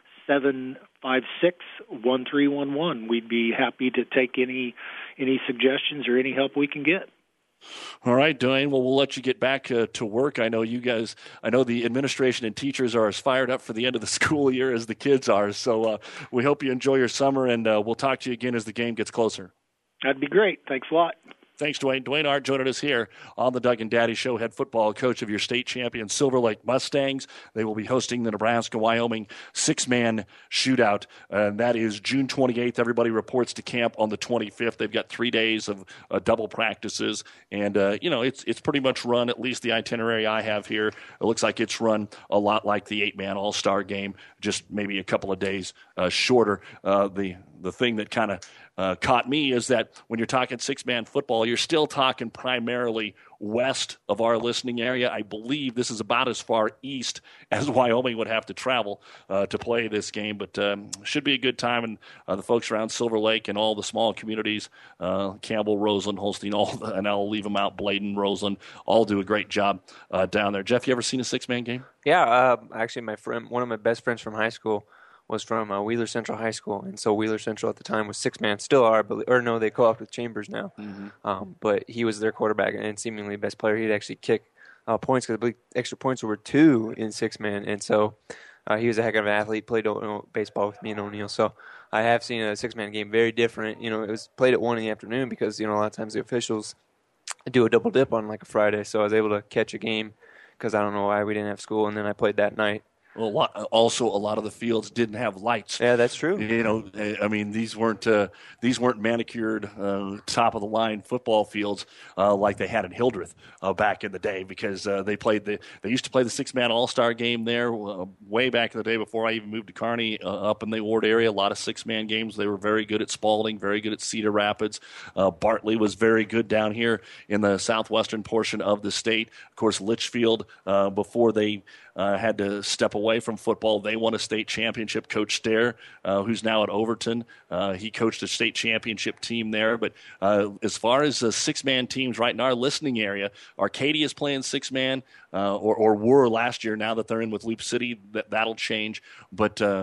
seven five six, one three one one. We'd be happy to take any any suggestions or any help we can get.
All right, Dwayne. Well, we'll let you get back uh, to work. I know you guys, I know the administration and teachers are as fired up for the end of the school year as the kids are. So uh, we hope you enjoy your summer, and uh, we'll talk to you again as the game gets closer.
That'd be great. Thanks a lot.
Thanks, Dwayne. Dwayne Art joining us here on the Doug and Daddy Show, head football coach of your state champion Silver Lake Mustangs. They will be hosting the Nebraska-Wyoming six-man shootout, and that is June twenty-eighth. Everybody reports to camp on the twenty-fifth. They've got three days of uh, double practices, and, uh, you know, it's it's pretty much run, at least the itinerary I have here, it looks like it's run a lot like the eight-man All-Star game, just maybe a couple of days uh, shorter. Uh, the, the thing that kind of Uh, caught me is that when you're talking six-man football, you're still talking primarily west of our listening area. I believe this is about as far east as Wyoming would have to travel uh, to play this game, but um, should be a good time. And uh, the folks around Silver Lake and all the small communities, uh, Campbell, Roseland, Holstein, all the, and I'll leave them out, Bladen, Roseland, all do a great job uh, down there. Jeff, you ever seen a six-man game?
Yeah, uh, actually, my friend, one of my best friends from high school was from uh, Wheeler Central High School, and so Wheeler Central at the time was six-man, still are, but, or no, they co-opted with Chambers now. Mm-hmm. Um, but he was their quarterback and seemingly best player. He'd actually kick uh, points because I believe extra points were two in six-man, and so uh, he was a heck of an athlete, played you know, baseball with me and O'Neill. So I have seen a six-man game very different. You know, it was played at one in the afternoon because, you know, a lot of times the officials do a double dip on like a Friday, so I was able to catch a game because I don't know why we didn't have school, and then I played that night.
Well, a lot, also, a lot of the fields didn't have lights.
Yeah, that's true.
You know, I mean, these weren't uh, these weren't manicured, uh, top of the line football fields uh, like they had in Hildreth uh, back in the day, because uh, they played the they used to play the six man All Star game there uh, way back in the day before I even moved to Kearney, uh, up in the Ord area. A lot of six man games. They were very good at Spalding, very good at Cedar Rapids. Uh, Bartley was very good down here in the southwestern portion of the state. Of course, Litchfield uh, before they. Uh, had to step away from football. They won a state championship. Coach Stair, uh, who's now at Overton, uh, he coached a state championship team there. But uh, as far as the six-man teams right in our listening area, Arcadia is playing six-man, uh, or, or were last year. Now that they're in with Loop City, that, that'll change. But uh,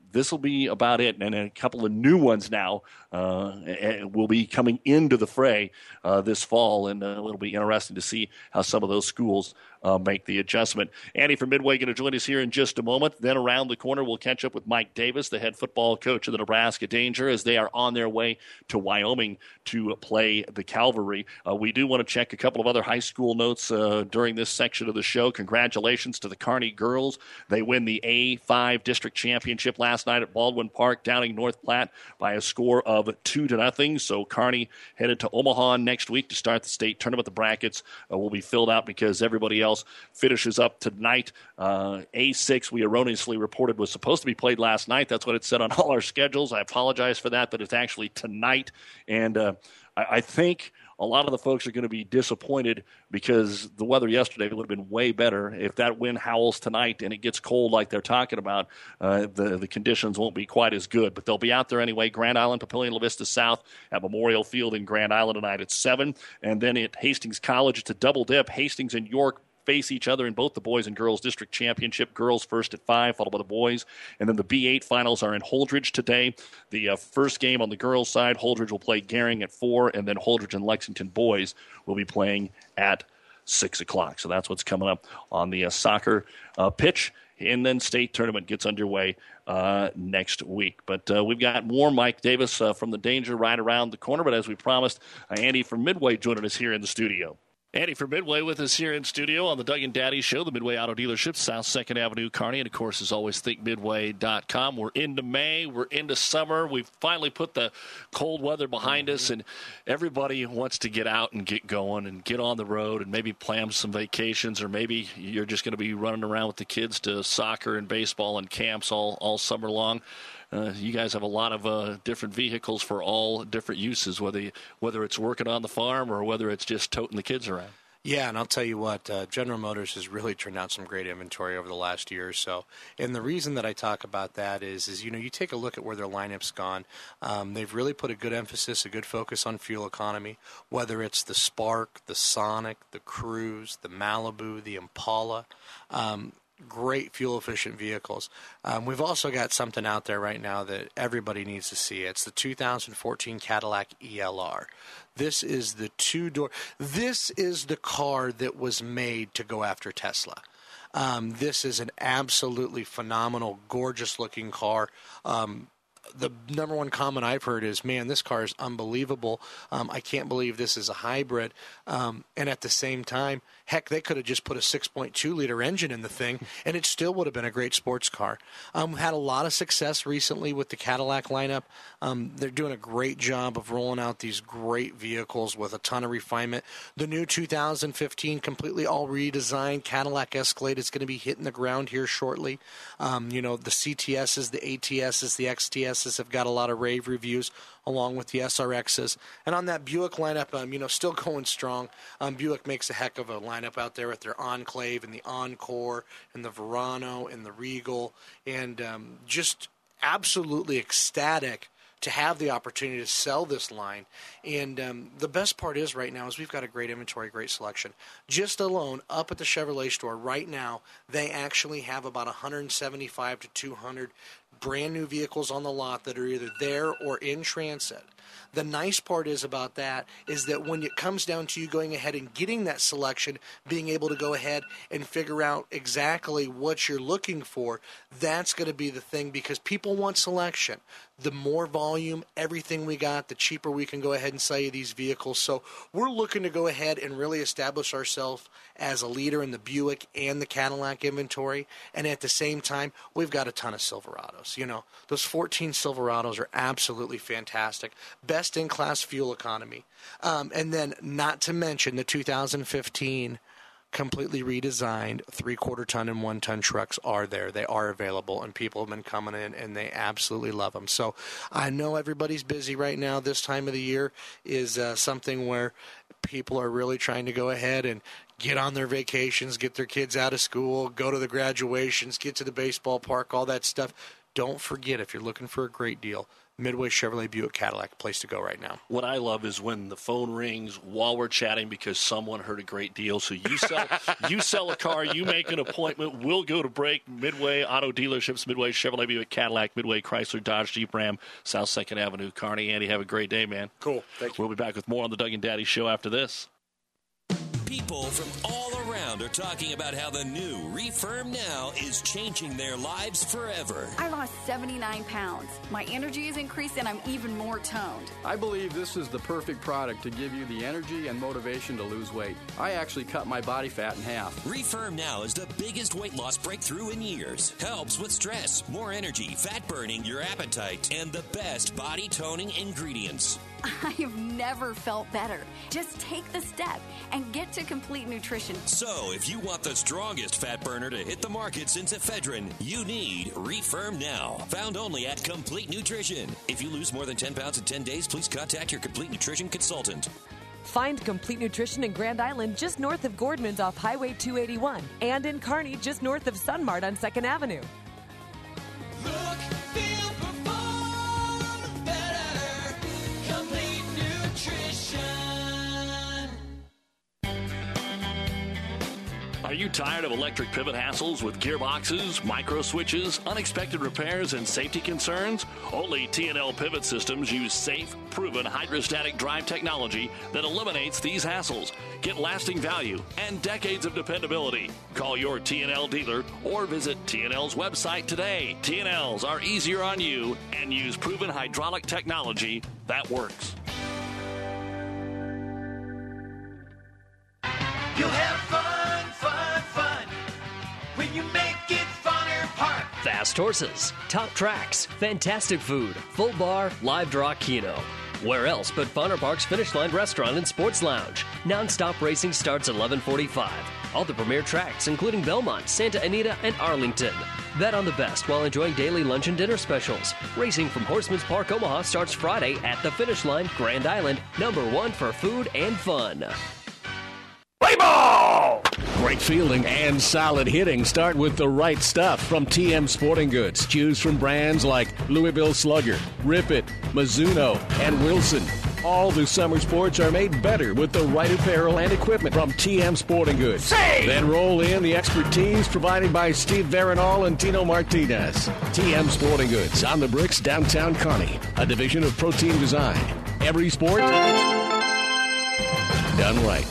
this will be about it. And a couple of new ones now uh, will be coming into the fray uh, this fall, and uh, it'll be interesting to see how some of those schools uh, make the adjustment. Andy from Midway going to join us here in just a moment. Then around the corner, we'll catch up with Mike Davis, the head football coach of the Nebraska Danger, as they are on their way to Wyoming to play the Cavalry. Uh, we do want to check a couple of other high school notes uh, during this section of the show. Congratulations to the Kearney girls. They win the A five district championship last night at Baldwin Park, downing North Platte by a score of two to nothing. So Kearney headed to Omaha next week to start the state tournament. The brackets uh, will be filled out because everybody else finishes up tonight. Uh, A six, we erroneously reported, was supposed to be played last night. That's what it said on all our schedules. I apologize for that, but it's actually tonight. And uh, I, I think a lot of the folks are going to be disappointed because the weather yesterday would have been way better. If that wind howls tonight and it gets cold like they're talking about, uh, the, the conditions won't be quite as good. But they'll be out there anyway. Grand Island, Papillion, La Vista South at Memorial Field in Grand Island tonight at seven. And then at Hastings College, it's a double dip. Hastings and York face each other in both the boys and girls district championship. Girls first at five, followed by the boys. And then the B eight finals are in Holdridge today. The uh, first game on the girls' side, Holdridge will play Gering at four, and then Holdridge and Lexington boys will be playing at six o'clock. So that's what's coming up on the uh, soccer uh, pitch. And then state tournament gets underway uh, next week. But uh, we've got more Mike Davis uh, from the Danger right around the corner. But as we promised, uh, Andy from Midway joining us here in the studio. Andy from Midway with us here in studio on the Doug and Daddy Show, the Midway Auto Dealership, South second Avenue, Kearney. And, of course, as always, think midway dot com. We're into May. We're into summer. We've finally put the cold weather behind us, and everybody wants to get out and get going and get on the road and maybe plan some vacations, or maybe you're just going to be running around with the kids to soccer and baseball and camps all, all summer long. Uh, you guys have a lot of uh, different vehicles for all different uses, whether you, whether it's working on the farm or whether it's just toting the kids around.
Yeah, and I'll tell you what, uh, General Motors has really turned out some great inventory over the last year or so. And the reason that I talk about that is, is you know, you take a look at where their lineup's gone. Um, they've really put a good emphasis, a good focus on fuel economy, whether it's the Spark, the Sonic, the Cruise, the Malibu, the Impala. Um, Great fuel-efficient vehicles. Um, we've also got something out there right now that everybody needs to see. It's the two thousand fourteen Cadillac E L R. This is the two-door. This is the car that was made to go after Tesla. Um, this is an absolutely phenomenal, gorgeous-looking car. Um, The number one comment I've heard is, man, this car is unbelievable. Um, I can't believe this is a hybrid. Um, and at the same time, heck, they could have just put a six point two liter engine in the thing, and it still would have been a great sports car. Um, we've had a lot of success recently with the Cadillac lineup. Um, they're doing a great job of rolling out these great vehicles with a ton of refinement. The new two thousand fifteen completely all redesigned Cadillac Escalade is going to be hitting the ground here shortly. Um, you know, the C T S's, the A T S's, the X T S's have got a lot of rave reviews, along with the S R X's. And on that Buick lineup, um, you know, still going strong. Um, Buick makes a heck of a lineup out there with their Enclave and the Encore and the Verano and the Regal, and um, just absolutely ecstatic to have the opportunity to sell this line. And um, the best part is right now is we've got a great inventory, great selection. Just alone, up at the Chevrolet store right now, they actually have about one seventy-five to two hundred brand new vehicles on the lot that are either there or in transit. The nice part is about that is that when it comes down to you going ahead and getting that selection, being able to go ahead and figure out exactly what you're looking for, that's going to be the thing, because people want selection. The more volume, everything we got, the cheaper we can go ahead and sell you these vehicles. So we're looking to go ahead and really establish ourselves as a leader in the Buick and the Cadillac inventory. And at the same time, we've got a ton of Silverados. You know, those fourteen Silverados are absolutely fantastic. Best in class fuel economy. Um, and then not to mention the two thousand fifteen completely redesigned three-quarter ton and one-ton trucks are there. They are available, and people have been coming in, and they absolutely love them. So I know everybody's busy right now. This time of the year is uh, something where people are really trying to go ahead and get on their vacations, get their kids out of school, go to the graduations, get to the baseball park, all that stuff. Don't forget, if you're looking for a great deal, Midway Chevrolet Buick Cadillac, place to go right now.
What I love is when the phone rings while we're chatting because someone heard a great deal. So you sell you sell a car, you make an appointment, we'll go to break. Midway Auto Dealerships, Midway Chevrolet Buick Cadillac, Midway Chrysler Dodge Jeep Ram, South second Avenue, Kearney. Andy, have a great day, man.
Cool. Thank you.
We'll be back with more on the Doug and Daddy Show after this.
People from all around are talking about how the new Refirm Now is changing their lives forever.
I lost seventy-nine pounds. My energy is increased and I'm even more toned.
I believe this is the perfect product to give you the energy and motivation to lose weight. I actually cut my body fat in half.
Refirm Now is the biggest weight loss breakthrough in years. Helps with stress, more energy, fat burning, your appetite, and the best body toning ingredients.
I have never felt better. Just take the step and get to Complete Nutrition.
So, if you want the strongest fat burner to hit the market since ephedrine, you need Refirm Now. Found only at Complete Nutrition. If you lose more than ten pounds in ten days, please contact your Complete Nutrition consultant.
Find Complete Nutrition in Grand Island just north of Gordman's off Highway two eighty-one and in Kearney just north of Sunmart on second Avenue.
Look, feel, perform better. Complete Nutrition.
Are you tired of electric pivot hassles with gearboxes, micro switches, unexpected repairs, and safety concerns? Only T and L Pivot Systems use safe, proven hydrostatic drive technology that eliminates these hassles. Get lasting value and decades of dependability. Call your T and L dealer or visit T and L's website today. T and L's are easier on you and use proven hydraulic technology that works.
You'll have fun, fun, fun when you make it Funner Park.
Fast horses, top tracks, fantastic food, full bar, live draw keno. Where else but Funner Park's Finish Line Restaurant and Sports Lounge. Non-stop racing starts at eleven forty-five. All the premier tracks, including Belmont, Santa Anita, and Arlington. Bet on the best while enjoying daily lunch and dinner specials. Racing from Horseman's Park, Omaha starts Friday at the Finish Line, Grand Island, number one for food and fun.
Play ball! Great fielding and solid hitting start with the right stuff from T M Sporting Goods. Choose from brands like Louisville Slugger, Rip It, Mizuno, and Wilson. All the summer sports are made better with the right apparel and equipment from T M Sporting Goods. Say! Then roll in the expertise provided by Steve Veronal and Tino Martinez. T M Sporting Goods on the Bricks, downtown Kearney, a division of Protein Design. Every sport done right.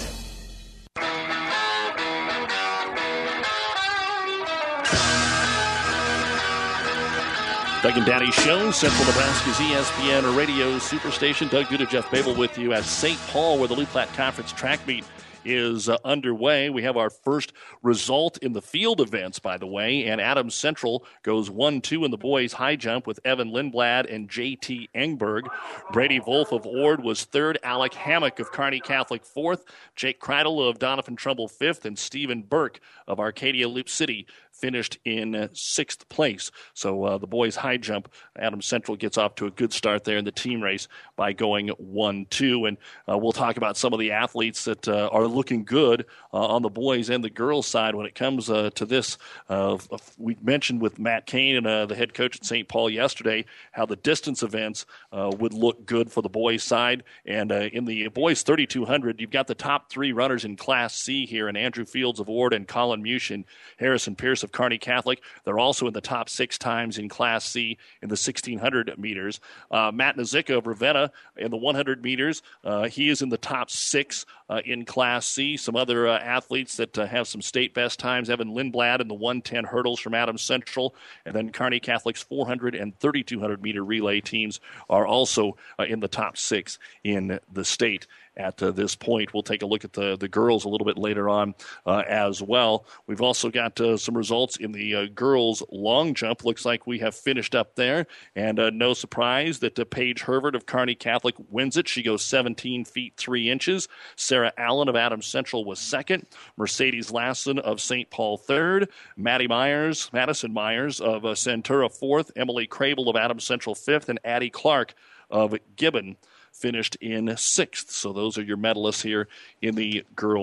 Doug and Daddy Show, Central Nebraska's E S P N radio superstation. Doug Duda, Jeff Babel with you at Saint Paul, where the Loup Platte Conference track meet is uh, underway. We have our first result in the field events, by the way, and Adams Central goes one two in the boys' high jump with Evan Lindblad and J T Engberg. Brady Wolf of Ord was third, Alec Hammock of Kearney Catholic fourth, Jake Kreidel of Donovan Trumbull fifth, and Stephen Burke of Arcadia Loop City finished in uh, sixth place. So uh, the boys' high jump, Adams Central gets off to a good start there in the team race by going one two. And uh, we'll talk about some of the athletes that uh, are looking good uh, on the boys and the girls' side when it comes uh, to this. Uh, we mentioned with Matt Kane, and, uh, the head coach at Saint Paul yesterday, how the distance events uh, would look good for the boys' side. And uh, in the boys' thirty-two hundred, you've got the top three runners in Class C here, and Andrew Fields of Ord and Colin Mush, Harrison Pierce of Kearney Catholic. They're also in the top six times in Class C in the sixteen hundred meters. Uh, Matt Nazika of Ravenna in the one hundred meters. Uh, he is in the top six uh, in Class C. Some other uh, athletes that uh, have some state best times. Evan Lindblad in the one ten hurdles from Adams Central. And then Kearney Catholic's four hundred and thirty-two hundred meter relay teams are also uh, in the top six in the state. At uh, this point, we'll take a look at the, the girls a little bit later on uh, as well. We've also got uh, some results in the uh, girls' long jump. Looks like we have finished up there. And uh, no surprise that uh, Paige Hervert of Kearney Catholic wins it. She goes seventeen feet three inches. Sarah Allen of Adams Central was second. Mercedes Lassen of Saint Paul third. Maddie Myers, Madison Myers of uh, Centura fourth. Emily Crable of Adams Central fifth. And Addie Clark of Gibbon finished in sixth. So those are your medalists here in the girls'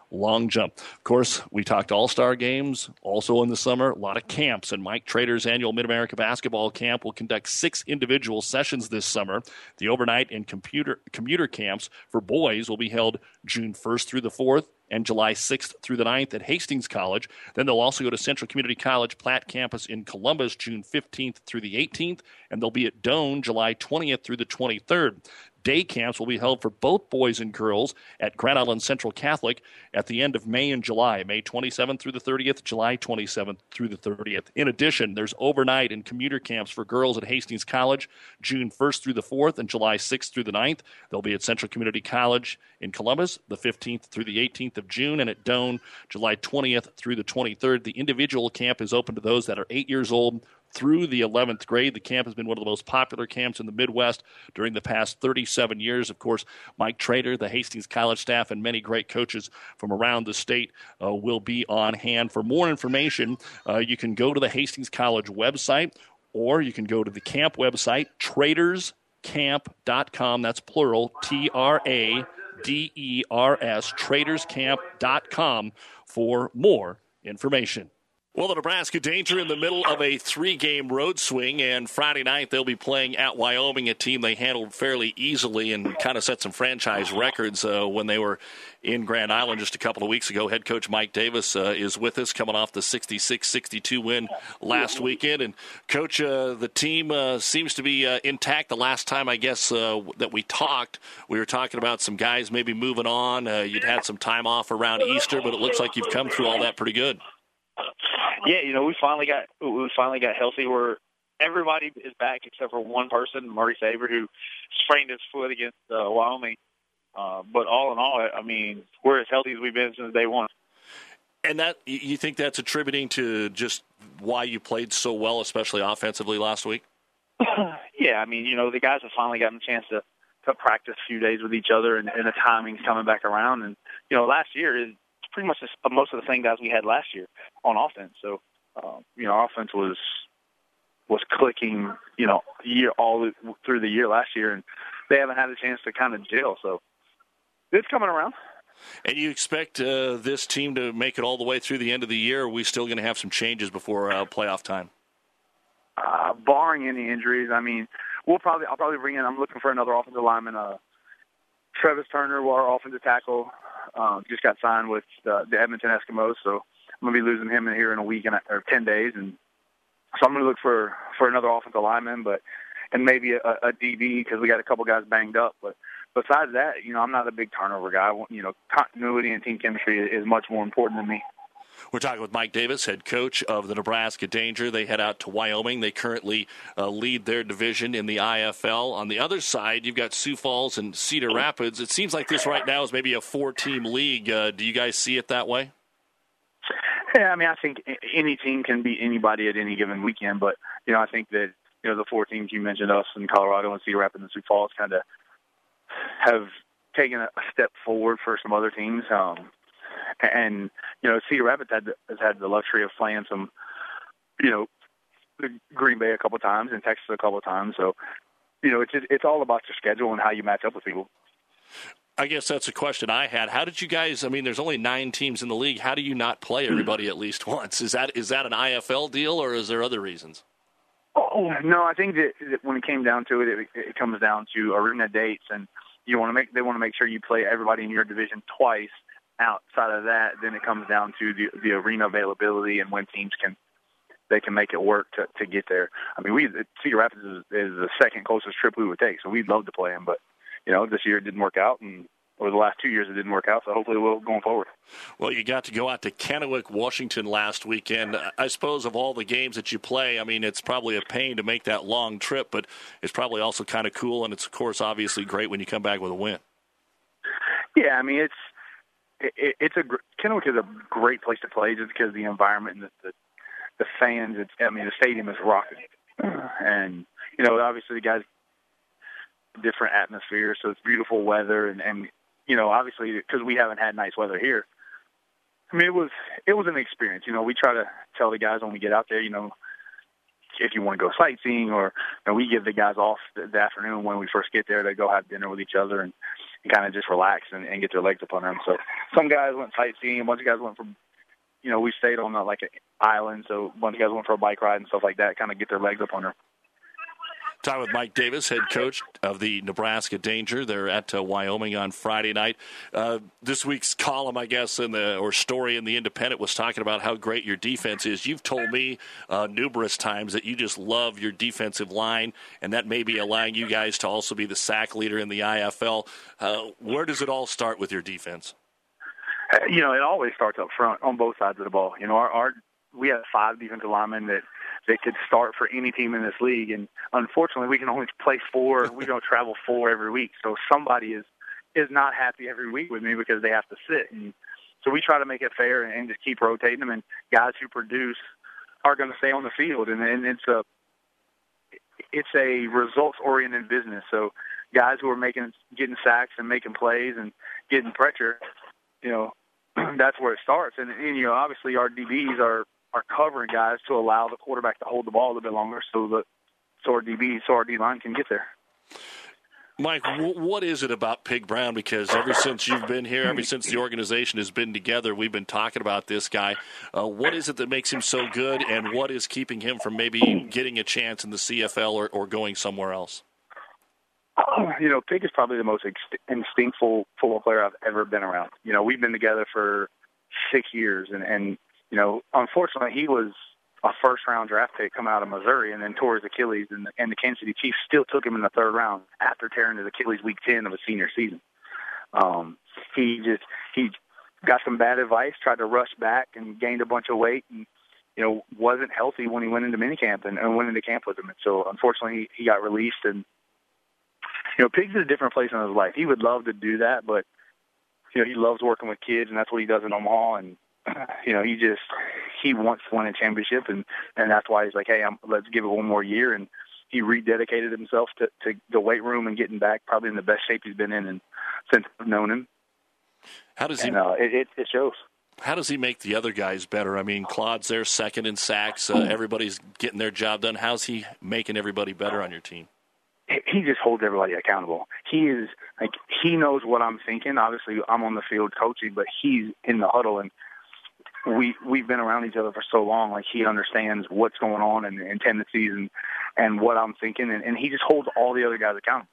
long jump. Of course, we talked All-Star games also in the summer, a lot of camps, and Mike Trader's annual Mid-America Basketball Camp will conduct six individual sessions this summer. The overnight and computer commuter camps for boys will be held June first through the fourth and July sixth through the ninth at Hastings College. Then they'll also go to Central Community College Platte Campus in Columbus June fifteenth through the eighteenth, and they'll be at Doane July twentieth through the twenty-third. Day camps will be held for both boys and girls at Grand Island Central Catholic at the end of May and July, May twenty-seventh through the thirtieth, July twenty-seventh through the thirtieth. In addition, there's overnight and commuter camps for girls at Hastings College, June first through the fourth and July sixth through the ninth. They'll be at Central Community College in Columbus, the fifteenth through the eighteenth of June, and at Doane, July twentieth through the twenty-third. The individual camp is open to those that are eight years old through the eleventh grade. The camp has been one of the most popular camps in the Midwest during the past thirty-seven years. Of course, Mike Trader, the Hastings College staff, and many great coaches from around the state uh, will be on hand. For more information, uh, you can go to the Hastings College website, or you can go to the camp website, traders camp dot com. That's plural, T R A D E R S, traders camp dot com for more information. Well, the Nebraska Danger in the middle of a three-game road swing, and Friday night they'll be playing at Wyoming, a team they handled fairly easily and kind of set some franchise records uh, when they were in Grand Island just a couple of weeks ago. Head coach Mike Davis uh, is with us, coming off the sixty-six sixty-two win last weekend. And, Coach, uh, the team uh, seems to be uh, intact. The last time, I guess, uh, that we talked, we were talking about some guys maybe moving on. Uh, you'd had some time off around Easter, but it looks like you've come through all that pretty good.
Yeah, you know, we finally got we finally got healthy. We're everybody is back except for one person, Murray Saber, who sprained his foot against uh, Wyoming. Uh, but all in all, I mean, we're as healthy as we've been since day one.
And that you think that's attributing to just why you played so well, especially offensively last week?
Yeah, I mean, you know, the guys have finally gotten a chance to, to practice a few days with each other, and, and the timing's coming back around. And you know, last year is pretty much just most of the same guys we had last year on offense. So, uh, you know, offense was was clicking, you know, year all through the year last year, and they haven't had a chance to kind of gel. So it's coming around.
And you expect uh, this team to make it all the way through the end of the year? Or are we still going to have some changes before uh, playoff time?
Uh, barring any injuries, I mean, we'll probably I'll probably bring in. I'm looking for another offensive lineman. Uh, Travis Turner, our offensive tackle, uh, just got signed with uh, the Edmonton Eskimos, so I'm going to be losing him in here in a week and or ten days, and so I'm going to look for, for another offensive lineman, but and maybe a, a D B because we got a couple guys banged up. But besides that, you know, I'm not a big turnover guy. You know, continuity and team chemistry is much more important than me.
We're talking with Mike Davis, head coach of the Nebraska Danger. They head out to Wyoming. They currently uh, lead their division in the I F L. On the other side, you've got Sioux Falls and Cedar Rapids. It seems like this right now is maybe a four-team league. Uh, do you guys see it that way?
Yeah, I mean, I think any team can beat anybody at any given weekend. But, you know, I think that, you know, the four teams you mentioned, us and Colorado and Cedar Rapids and Sioux Falls, kind of have taken a step forward for some other teams. Um And, you know, Cedar Rapids had, has had the luxury of playing some, you know, Green Bay a couple times and Texas a couple times. So, you know, it's just, it's all about your schedule and how you match up with people.
I guess that's a question I had. How did you guys, I mean, there's only nine teams in the league. How do you not play everybody at least once? Is that is that an I F L deal or is there other reasons?
Oh, no, I think that, that when it came down to it, it, it comes down to arena dates. And you want to make they want to make sure you play everybody in your division twice. Outside of that, then it comes down to the, the arena availability and when teams can they can make it work to, to get there. I mean, we Cedar Rapids is, is the second closest trip we would take, so we'd love to play them. But you know, this year it didn't work out, and over the last two years it didn't work out. So hopefully we'll going forward.
Well, you got to go out to Kennewick, Washington last weekend. I suppose of all the games that you play, I mean, it's probably a pain to make that long trip, but it's probably also kind of cool, and it's of course obviously great when you come back with a win.
Yeah, I mean it's. It, it's a Kennewick is a great place to play just because of the environment and the the, the fans. It's, I mean, the stadium is rocking, and you know, obviously the guys different atmosphere, so it's beautiful weather, and, and you know, obviously because we haven't had nice weather here. I mean, it was it was an experience. You know, we try to tell the guys when we get out there, you know, if you want to go sightseeing, or you know, we give the guys off the, the afternoon when we first get there to go have dinner with each other and. kind of just relax and, and get their legs up on them. So some guys went sightseeing, a bunch of guys went for, you know, we stayed on a, like an island, so a bunch of guys went for a bike ride and stuff like that, kind of get their legs up on her.
Time with Mike Davis, head coach of the Nebraska Danger. They're at uh, Wyoming on Friday night. Uh, this week's column, I guess, in the or story in the Independent was talking about how great your defense is. You've told me uh, numerous times that you just love your defensive line, and that may be allowing you guys to also be the sack leader in the I F L. Uh, where does it all start with your defense?
Uh, you know, it always starts up front on both sides of the ball. You know, our, our we have five defensive linemen that that could start for any team in this league, and unfortunately, we can only place four. We don't travel four every week, so somebody is is not happy every week with me because they have to sit. And so we try to make it fair and, and just keep rotating them. And guys who produce are going to stay on the field, and, and it's a it's a results oriented business. So guys who are making getting sacks and making plays and getting pressure, you know, that's where it starts. And, and you know, obviously our D Bs are. are covering guys to allow the quarterback to hold the ball a little bit longer so that so our D B, so our D-line can get there.
Mike, w- what is it about Pig Brown? Because ever since you've been here, ever since the organization has been together, we've been talking about this guy. Uh, what is it that makes him so good, and what is keeping him from maybe getting a chance in the C F L or, or going somewhere else?
Uh, you know, Pig is probably the most inst- instinctful football player I've ever been around. You know, we've been together for six years, and, and you know, unfortunately, he was a first-round draft pick coming out of Missouri and then tore his Achilles, and the, and the Kansas City Chiefs still took him in the third round after tearing his Achilles week ten of his senior season. Um, he just he got some bad advice, tried to rush back and gained a bunch of weight, and you know wasn't healthy when he went into minicamp and, and went into camp with him. And so, unfortunately, he, he got released. And you know, Pig's in a different place in his life. He would love to do that, but you know, he loves working with kids, and that's what he does in Omaha. And you know, he just he wants to win a championship, and, and that's why he's like, hey, I'm, let's give it one more year. And he rededicated himself to, to the weight room and getting back probably in the best shape he's been in and, since I've known him.
How does he?
And, uh, it, it, it shows.
How does he make the other guys better? I mean, Claude's there second in sacks. Uh, everybody's getting their job done. How's he making everybody better on your team?
He just holds everybody accountable. He is like he knows what I'm thinking. Obviously, I'm on the field coaching, but he's in the huddle, and we we've been around each other for so long. Like he understands what's going on and, and tendencies and and what I'm thinking, and, and he just holds all the other guys accountable.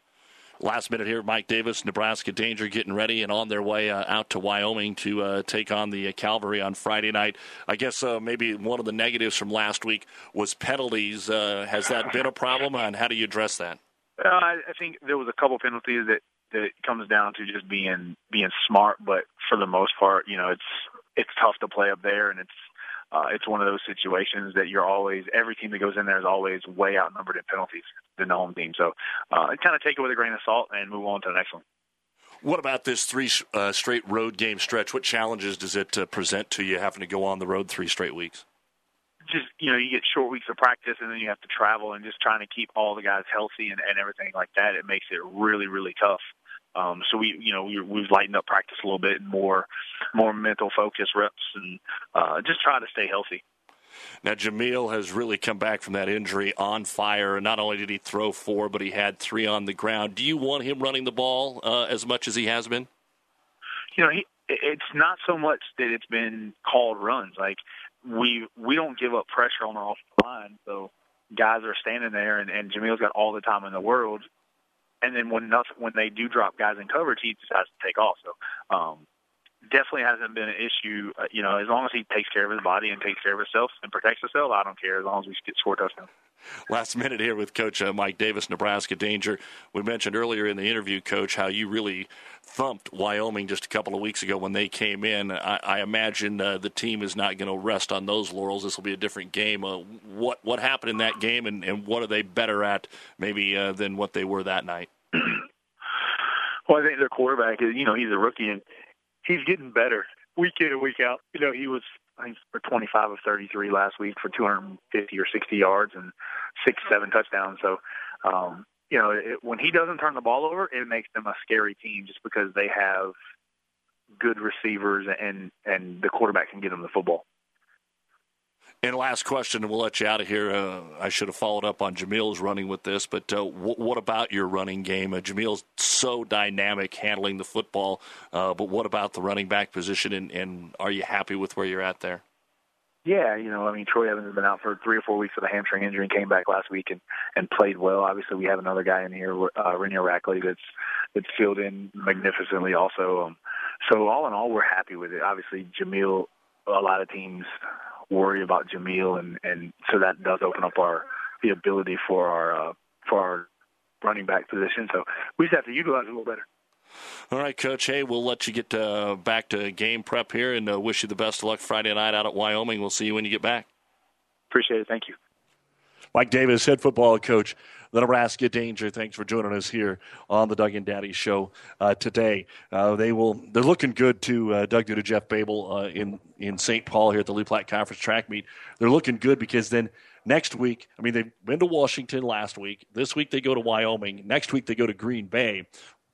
Last minute here, Mike Davis, Nebraska Danger getting ready and on their way uh, out to Wyoming to uh, take on the uh, Cavalry on Friday night. I guess uh, maybe one of the negatives from last week was penalties. Uh, has that been a problem, and how do you address that?
Uh, I, I think there was a couple penalties that, that comes down to just being being smart, but for the most part, you know, it's it's tough to play up there, and it's uh, it's one of those situations that you're always every team that goes in there is always way outnumbered in penalties than the home team. So uh, kind of take it with a grain of salt and move on to the next one.
What about this three uh, straight road game stretch? What challenges does it uh, present to you having to go on the road three straight weeks?
Just, you know, you get short weeks of practice and then you have to travel, and just trying to keep all the guys healthy and, and everything like that, it makes it really, really tough. Um, so we, you know, we, we've lightened up practice a little bit, more, more mental focus reps, and uh, just try to stay healthy.
Now, Jameel has really come back from that injury on fire. Not only did he throw four, but he had three on the ground. Do you want him running the ball uh, as much as he has been?
You know, he, it's not so much that it's been called runs. Like, we we don't give up pressure on our offensive line, so guys are standing there, and, and Jameel's got all the time in the world. And then when nothing, when they do drop guys in coverage, he just has to take off. So um, definitely hasn't been an issue. Uh, you know, as long as he takes care of his body and takes care of himself and protects himself, I don't care as long as we get score touchdowns.
Last minute here with Coach uh, Mike Davis, Nebraska Danger. We mentioned earlier in the interview, Coach, how you really thumped Wyoming just a couple of weeks ago when they came in. I, I imagine uh, the team is not going to rest on those laurels. This will be a different game. Uh, what what happened in that game, and, and what are they better at maybe uh, than what they were that night?
Well, I think their quarterback is, you know, he's a rookie, and he's getting better week in and week out. You know, he was, I think, for twenty-five of thirty-three last week for two hundred fifty or sixty yards and six, seven touchdowns. So, um, you know, it, when he doesn't turn the ball over, it makes them a scary team just because they have good receivers and, and the quarterback can get them the football.
And last question, and we'll let you out of here. Uh, I should have followed up on Jamil's running with this, but uh, w- what about your running game? Uh, Jamil's so dynamic handling the football, uh, but what about the running back position, and, and are you happy with where you're at there?
Yeah, you know, I mean, Troy Evans has been out for three or four weeks with a hamstring injury and came back last week and, and played well. Obviously, we have another guy in here, uh, Renier Rackley, that's that's filled in magnificently also. Um, so all in all, we're happy with it. Obviously, Jamil, a lot of teams worry about Jamil, and, and so that does open up our the ability for our uh, for our running back position. So we just have to utilize it a little better.
All right, Coach. Hey, we'll let you get uh, back to game prep here, and uh, wish you the best of luck Friday night out at Wyoming. We'll see you when you get back.
Appreciate it. Thank you.
Mike Davis, head football coach, the Nebraska Danger. Thanks for joining us here on the Doug and Daddy Show uh, today. Uh, they will. They're looking good too. Uh, Doug due to Jeff Babel uh, in in Saint Paul here at the Loup Platte Conference track meet. They're looking good because then next week, I mean, they've been to Washington last week. This week they go to Wyoming. Next week they go to Green Bay,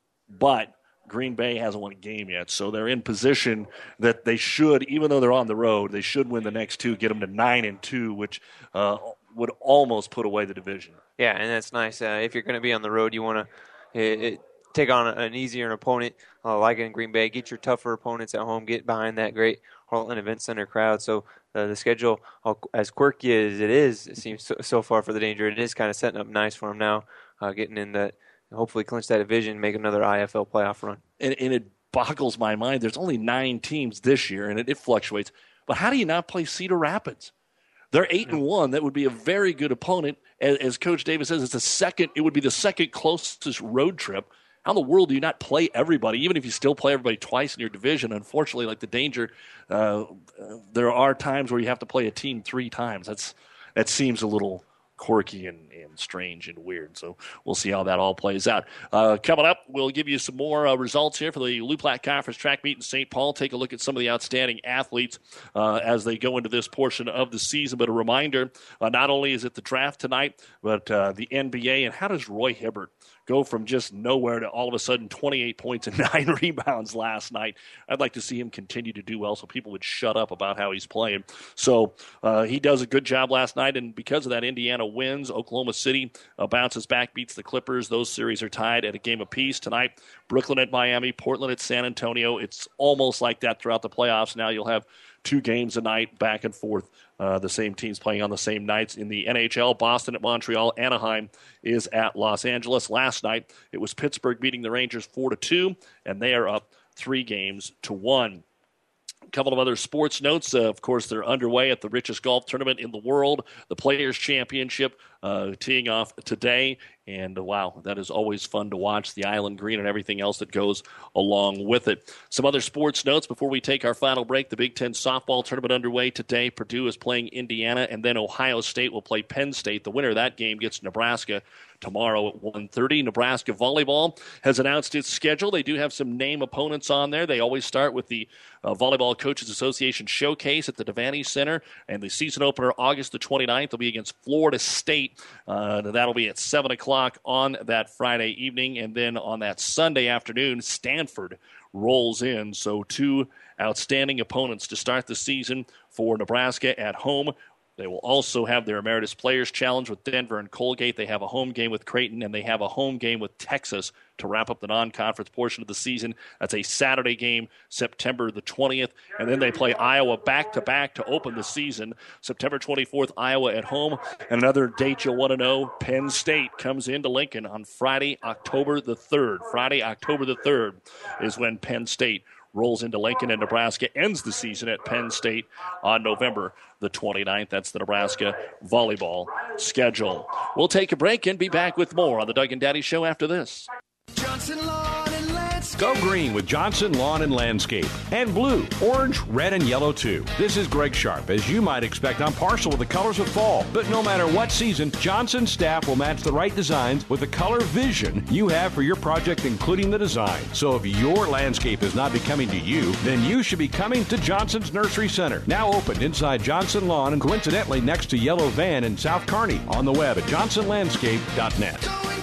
but Green Bay hasn't won a game yet, so they're in position that they should, even though they're on the road, they should win the next two, get them to nine and two, which uh, would almost put away the division.
Yeah, and that's nice. Uh, if you're going to be on the road, you want to take on an easier opponent, uh, like in Green Bay. Get your tougher opponents at home. Get behind that great Heartland Event Center crowd. So uh, the schedule, as quirky as it is, it seems so, so far for the Danger, it is kind of setting up nice for them now, uh, getting in that. Hopefully clinch that division, make another I F L playoff run.
And, and it boggles my mind. There's only nine teams this year, and it, it fluctuates. But how do you not play Cedar Rapids? They're eight and one. That would be a very good opponent. As, as Coach Davis says, it's the second. It would be the second closest road trip. How in the world do you not play everybody, even if you still play everybody twice in your division? Unfortunately, like the Danger, uh, there are times where you have to play a team three times. That's that seems a little quirky and, and strange and weird. So we'll see how that all plays out. Uh, coming up, we'll give you some more uh, results here for the Loup Platte Conference track meet in Saint Paul. Take a look at some of the outstanding athletes uh, as they go into this portion of the season. But a reminder, uh, not only is it the draft tonight, but uh, the N B A. And how does Roy Hibbert go from just nowhere to all of a sudden twenty-eight points and nine rebounds last night? I'd like to see him continue to do well so people would shut up about how he's playing. So uh, he does a good job last night, and because of that, Indiana wins. Oklahoma City uh, bounces back, beats the Clippers. Those series are tied at a game apiece tonight. Brooklyn at Miami, Portland at San Antonio. It's almost like that throughout the playoffs. Now you'll have two games a night, back and forth. Uh, the same teams playing on the same nights. In the N H L, Boston at Montreal, Anaheim is at Los Angeles. Last night, it was Pittsburgh beating the Rangers four to two, and they are up three games to one. A couple of other sports notes. Uh, of course, they're underway at the richest golf tournament in the world, the Players' Championship, uh, teeing off today. And, uh, wow, that is always fun to watch, the Island Green and everything else that goes along with it. Some other sports notes before we take our final break. The Big Ten softball tournament underway today. Purdue is playing Indiana, and then Ohio State will play Penn State. The winner of that game gets Nebraska tomorrow at one thirty. Nebraska volleyball has announced its schedule. They do have some name opponents on there. They always start with the uh, Volleyball Coaches Association Showcase at the Devaney Center, and the season opener August the twenty-ninth will be against Florida State. Uh, that'll be at seven o'clock on that Friday evening, and then on that Sunday afternoon, Stanford rolls in. So two outstanding opponents to start the season for Nebraska at home. They will also have their Emeritus Players Challenge with Denver and Colgate. They have a home game with Creighton, and they have a home game with Texas to wrap up the non-conference portion of the season. That's a Saturday game, September the twentieth. And then they play Iowa back-to-back to open the season. September twenty-fourth, Iowa at home. And another date you'll want to know, Penn State comes into Lincoln on Friday, October the third. Friday, October the third is when Penn State rolls into Lincoln, and Nebraska ends the season at Penn State on November the twenty-ninth. That's the Nebraska volleyball schedule. We'll take a break and be back with more on the Doug and Daddy Show after this.
Johnson Lawn and Landscape.
Go green with Johnson Lawn and Landscape. And blue, orange, red, and yellow too. This is Greg Sharp. As you might expect, I'm partial with the colors of fall. But no matter what season, Johnson staff will match the right designs with the color vision you have for your project, including the design. So if your landscape is not becoming to you, then you should be coming to Johnson's Nursery Center. Now opened inside Johnson Lawn and coincidentally next to Yellow Van in South Kearney. On the web at johnson landscape dot net.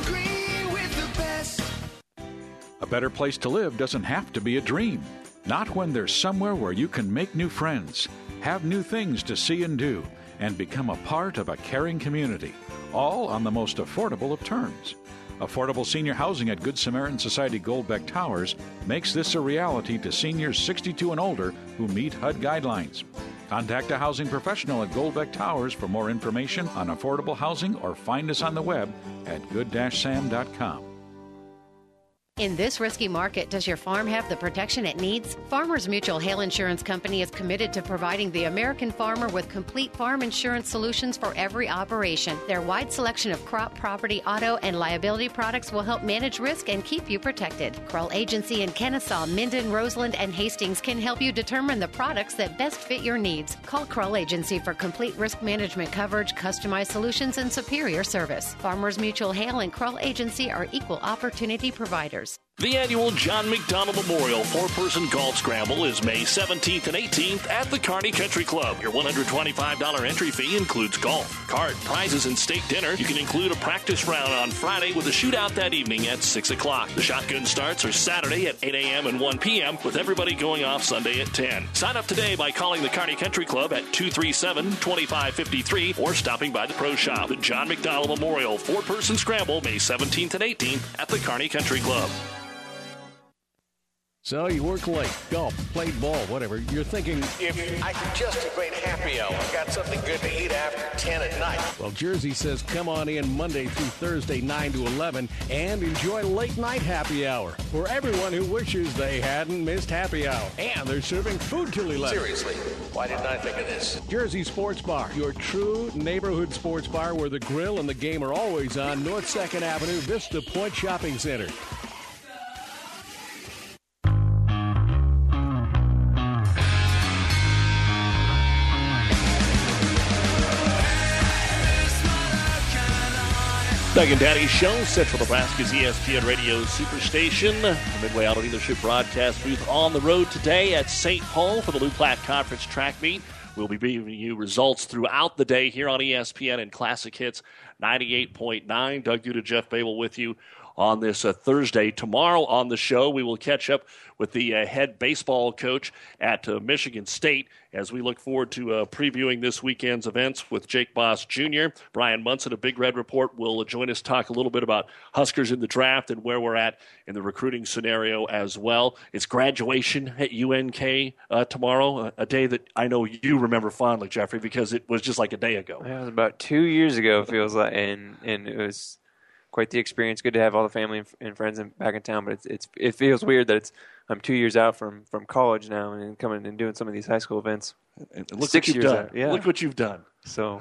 A better place to live doesn't have to be a dream. Not when there's somewhere where you can make new friends, have new things to see and do, and become a part of a caring community, all on the most affordable of terms. Affordable senior housing at Good Samaritan Society Goldbeck Towers makes this a reality to seniors sixty-two and older who meet H U D guidelines. Contact a housing professional at Goldbeck Towers for more information on affordable housing or find us on the web at good dash sam dot com.
In this risky market, does your farm have the protection it needs? Farmers Mutual Hail Insurance Company is committed to providing the American farmer with complete farm insurance solutions for every operation. Their wide selection of crop, property, auto, and liability products will help manage risk and keep you protected. Kroll Agency in Kennesaw, Minden, Roseland, and Hastings can help you determine the products that best fit your needs. Call Kroll Agency for complete risk management coverage, customized solutions, and superior service. Farmers Mutual Hail and Kroll Agency are equal opportunity providers.
The annual John McDonald Memorial four-person golf scramble is May seventeenth and eighteenth at the Kearney Country Club. Your one hundred twenty-five dollars entry fee includes golf, cart, prizes, and steak dinner. You can include a practice round on Friday with a shootout that evening at six o'clock. The shotgun starts are Saturday at eight a.m. and one p.m. with everybody going off Sunday at ten. Sign up today by calling the Kearney Country Club at two three seven, two five five three or stopping by the Pro Shop. The John McDonald Memorial four-person scramble May seventeenth and eighteenth at the Kearney Country Club.
So you work late, golf, played ball, whatever. You're thinking,
if I could just a great happy hour, got something good to eat after ten at night.
Well, Jersey says come on in Monday through Thursday, nine to eleven, and enjoy late night happy hour for everyone who wishes they hadn't missed happy hour. And they're serving food till eleven.
Seriously, why didn't I think of this?
Jersey Sports Bar, your true neighborhood sports bar where the grill and the game are always on. North second Avenue, Vista Point Shopping Center.
Doug and Daddy Show, Central Nebraska's E S P N Radio Superstation. The Midway Auto Dealership broadcast booth on the road today at Saint Paul for the Lou Platte Conference track meet. We'll be bringing you results throughout the day here on E S P N and Classic Hits ninety-eight point nine. Doug Duda, Jeff Babel with you on this uh, Thursday. Tomorrow on the show, we will catch up with the uh, head baseball coach at uh, Michigan State as we look forward to uh, previewing this weekend's events with Jake Boss Junior Brian Munson of Big Red Report will uh, join us, talk a little bit about Huskers in the draft and where we're at in the recruiting scenario as well. It's graduation at U N K uh, tomorrow, a, a day that I know you remember fondly, Jeffrey, because it was just like a day ago.
Yeah, it was about two years ago, it feels like, and, and it was quite the experience. Good to have all the family and, and friends in, back in town, but it's it's it feels weird that it's I'm two years out from, from college now and coming and doing some of these high school events.
And look
Six
what you've
years
done.
out. Yeah.
Look what you've done.
So,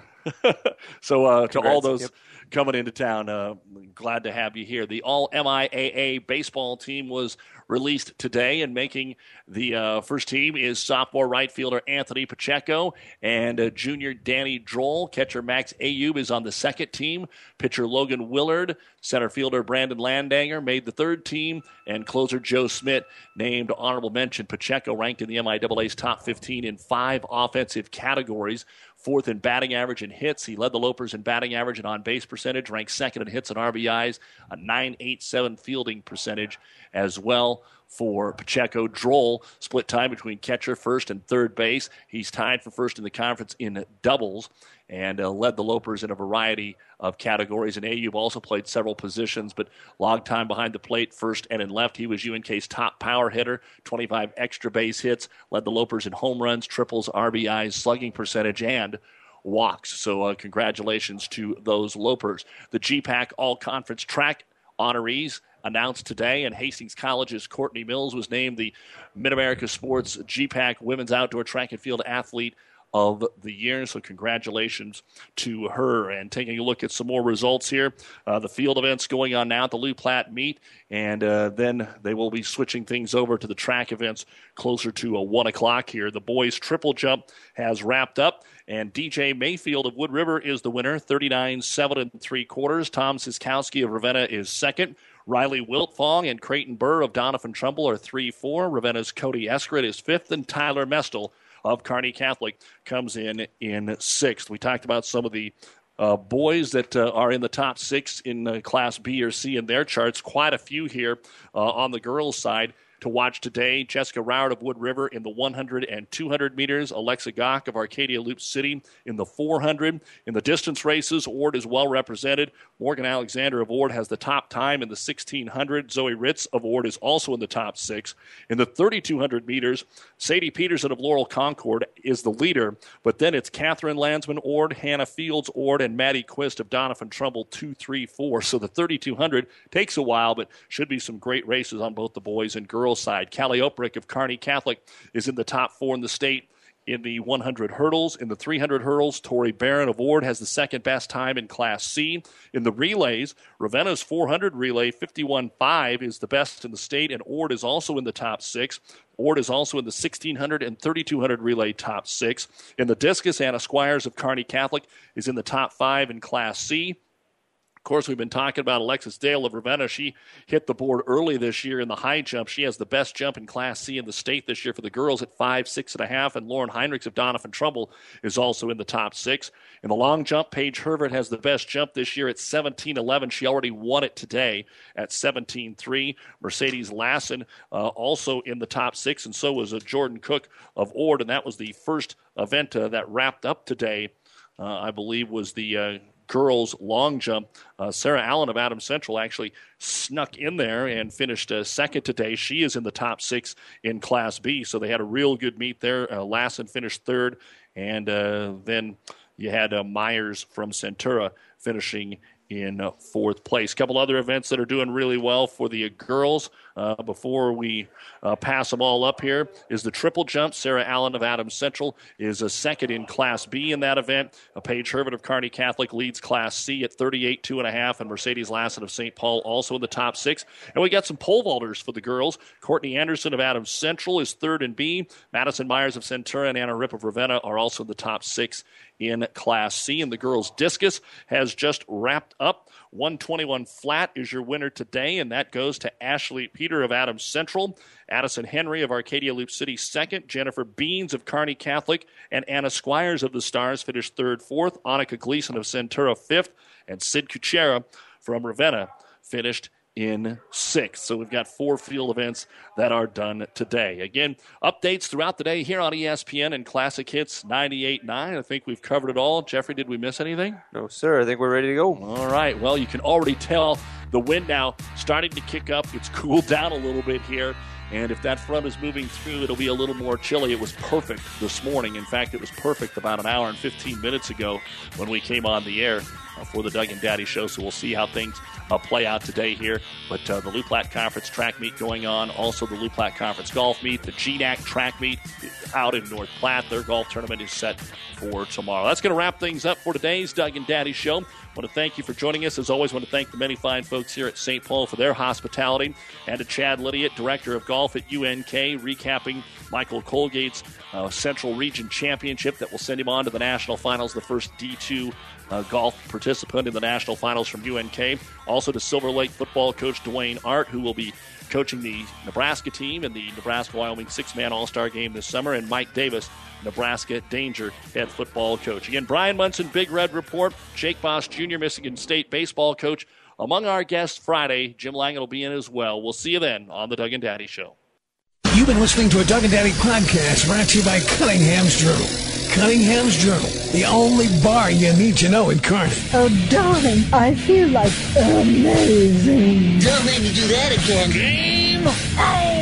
so uh, to
Congrats.
all those
Yep.
coming into town, uh, glad to have you here. The All M I A A baseball team was released today, and making the uh, first team is sophomore right fielder Anthony Pacheco and uh, junior Danny Droll. Catcher Max Ayub is on the second team. Pitcher Logan Willard, center fielder Brandon Landanger made the third team, and closer Joe Smith named honorable mention. Pacheco ranked in the M I A A's top fifteen in five offensive categories. Fourth in batting average and hits. He led the Lopers in batting average and on-base percentage, ranked second in hits and R B Is, a nine eighty-seven fielding percentage as well for Pacheco. Droll split time between catcher, first, and third base. He's tied for first in the conference in doubles and uh, led the Lopers in a variety of categories. And Ayub also played several positions, but logged time behind the plate, first and in left. He was U N K's top power hitter, twenty-five extra base hits, led the Lopers in home runs, triples, R B Is, slugging percentage, and walks. So uh, congratulations to those Lopers. The G PAC All-Conference Track honorees announced today, and Hastings College's Courtney Mills was named the Mid-America Sports G PAC Women's Outdoor Track and Field Athlete of the year. So congratulations to her. And taking a look at some more results here, uh, the field events going on now at the Lou Platte meet, and uh, then they will be switching things over to the track events closer to a one o'clock here. The boys triple jump has wrapped up, and D J Mayfield of Wood River is the winner, thirty-nine seven and three quarters. Tom Siskowski of Ravenna is second. Riley Wiltfong and Creighton Burr of Donovan Trumbull are three four. Ravenna's Cody Eskrid is fifth, and Tyler Mestel of Kearney Catholic comes in in sixth. We talked about some of the uh, boys that uh, are in the top six in uh, Class B or C in their charts. Quite a few here uh, on the girls' side. to watch today. Jessica Roward of Wood River in the one hundred and two hundred meters. Alexa Gock of Arcadia Loop City in the four hundred. In the distance races, Ord is well represented. Morgan Alexander of Ord has the top time in the sixteen hundred. Zoe Ritz of Ord is also in the top six. In the thirty-two hundred meters, Sadie Peterson of Laurel Concord is the leader, but then it's Catherine Landsman Ord, Hannah Fields Ord, and Maddie Quist of Donovan Trumbull two three four. So the thirty-two hundred takes a while, but should be some great races on both the boys and girls side. Callie Oprick of Kearney Catholic is in the top four in the state. In the one hundred hurdles, in the three hundred hurdles, Tori Barron of Ord has the second best time in Class C. In the relays, Ravenna's four hundred relay, fifty-one five, is the best in the state, and Ord is also in the top six. Ord is also in the sixteen hundred and thirty-two hundred relay top six. In the discus, Anna Squires of Kearney Catholic is in the top five in Class C. Of course, we've been talking about Alexis Dale of Ravenna. She hit the board early this year in the high jump. She has the best jump in Class C in the state this year for the girls at five, six and a half. And Lauren Heinrichs of Donovan Trumbull is also in the top six. In the long jump, Paige Hervert has the best jump this year at seventeen eleven. She already won it today at seventeen three. Mercedes Lassen uh, also in the top six, and so was uh, Jordan Cook of Ord. And that was the first event uh, that wrapped up today, uh, I believe, was the uh, girls long jump. Uh, Sarah Allen of Adams Central actually snuck in there and finished uh, second today. She is in the top six in Class B, so they had a real good meet there. Uh, Lassen finished third, and uh, then you had uh, Myers from Centura finishing in uh, fourth place. A couple other events that are doing really well for the uh, girls. Uh, before we uh, pass them all up here is the triple jump. Sarah Allen of Adams Central is a second in Class B in that event. Uh, Paige Hervert of Kearney Catholic leads Class C at thirty-eight two and a half, and Mercedes Lassen of Saint Paul also in the top six. And we got some pole vaulters for the girls. Courtney Anderson of Adams Central is third in B. Madison Myers of Centura and Anna Ripp of Ravenna are also in the top six in Class C. And the girls' discus has just wrapped up. one twenty-one flat is your winner today, and that goes to Ashley Peter of Adams Central. Addison Henry of Arcadia Loop City second. Jennifer Beans of Kearney Catholic and Anna Squires of the Stars finished third, fourth. Annika Gleason of Centura fifth, and Sid Kuchera from Ravenna finished in sixth. So we've got four field events that are done today. Again, updates throughout the day here on E S P N and Classic Hits ninety-eight point nine. I think we've covered it all. Jeffrey, did we miss anything?
No, sir. I think we're ready to go.
All right. Well, you can already tell the wind now starting to kick up. It's cooled down a little bit here. And if that front is moving through, it'll be a little more chilly. It was perfect this morning. In fact, it was perfect about an hour and fifteen minutes ago when we came on the air uh, for the Doug and Daddy Show. So we'll see how things uh, play out today here. But uh, the Loup Platte Conference track meet going on. Also the Loup Platte Conference golf meet. The G N A C track meet out in North Platte. Their golf tournament is set for tomorrow. That's going to wrap things up for today's Doug and Daddy Show. I want to thank you for joining us. As always, I want to thank the many fine folks here at Saint Paul for their hospitality, and to Chad Lydiot, Director of Golf at U N K, recapping Michael Colgate's uh, Central Region Championship that will send him on to the National Finals, the first D two uh, golf participant in the National Finals from U N K. Also to Silver Lake football coach Dwayne Art, who will be coaching the Nebraska team in the Nebraska-Wyoming six-man All-Star game this summer, and Mike Davis, Nebraska Danger head football coach. Again, Brian Munson, Big Red Report, Jake Boss Junior, Michigan State baseball coach. Among our guests Friday, Jim Langen will be in as well. We'll see you then on the Doug and Daddy Show.
You've been listening to a Doug and Daddy podcast brought to you by Cunningham's Journal. Cunningham's Journal, the only bar you need to know in Kearney.
Oh, darling, I feel like amazing.
Don't make me do that again.
Game.
Hey.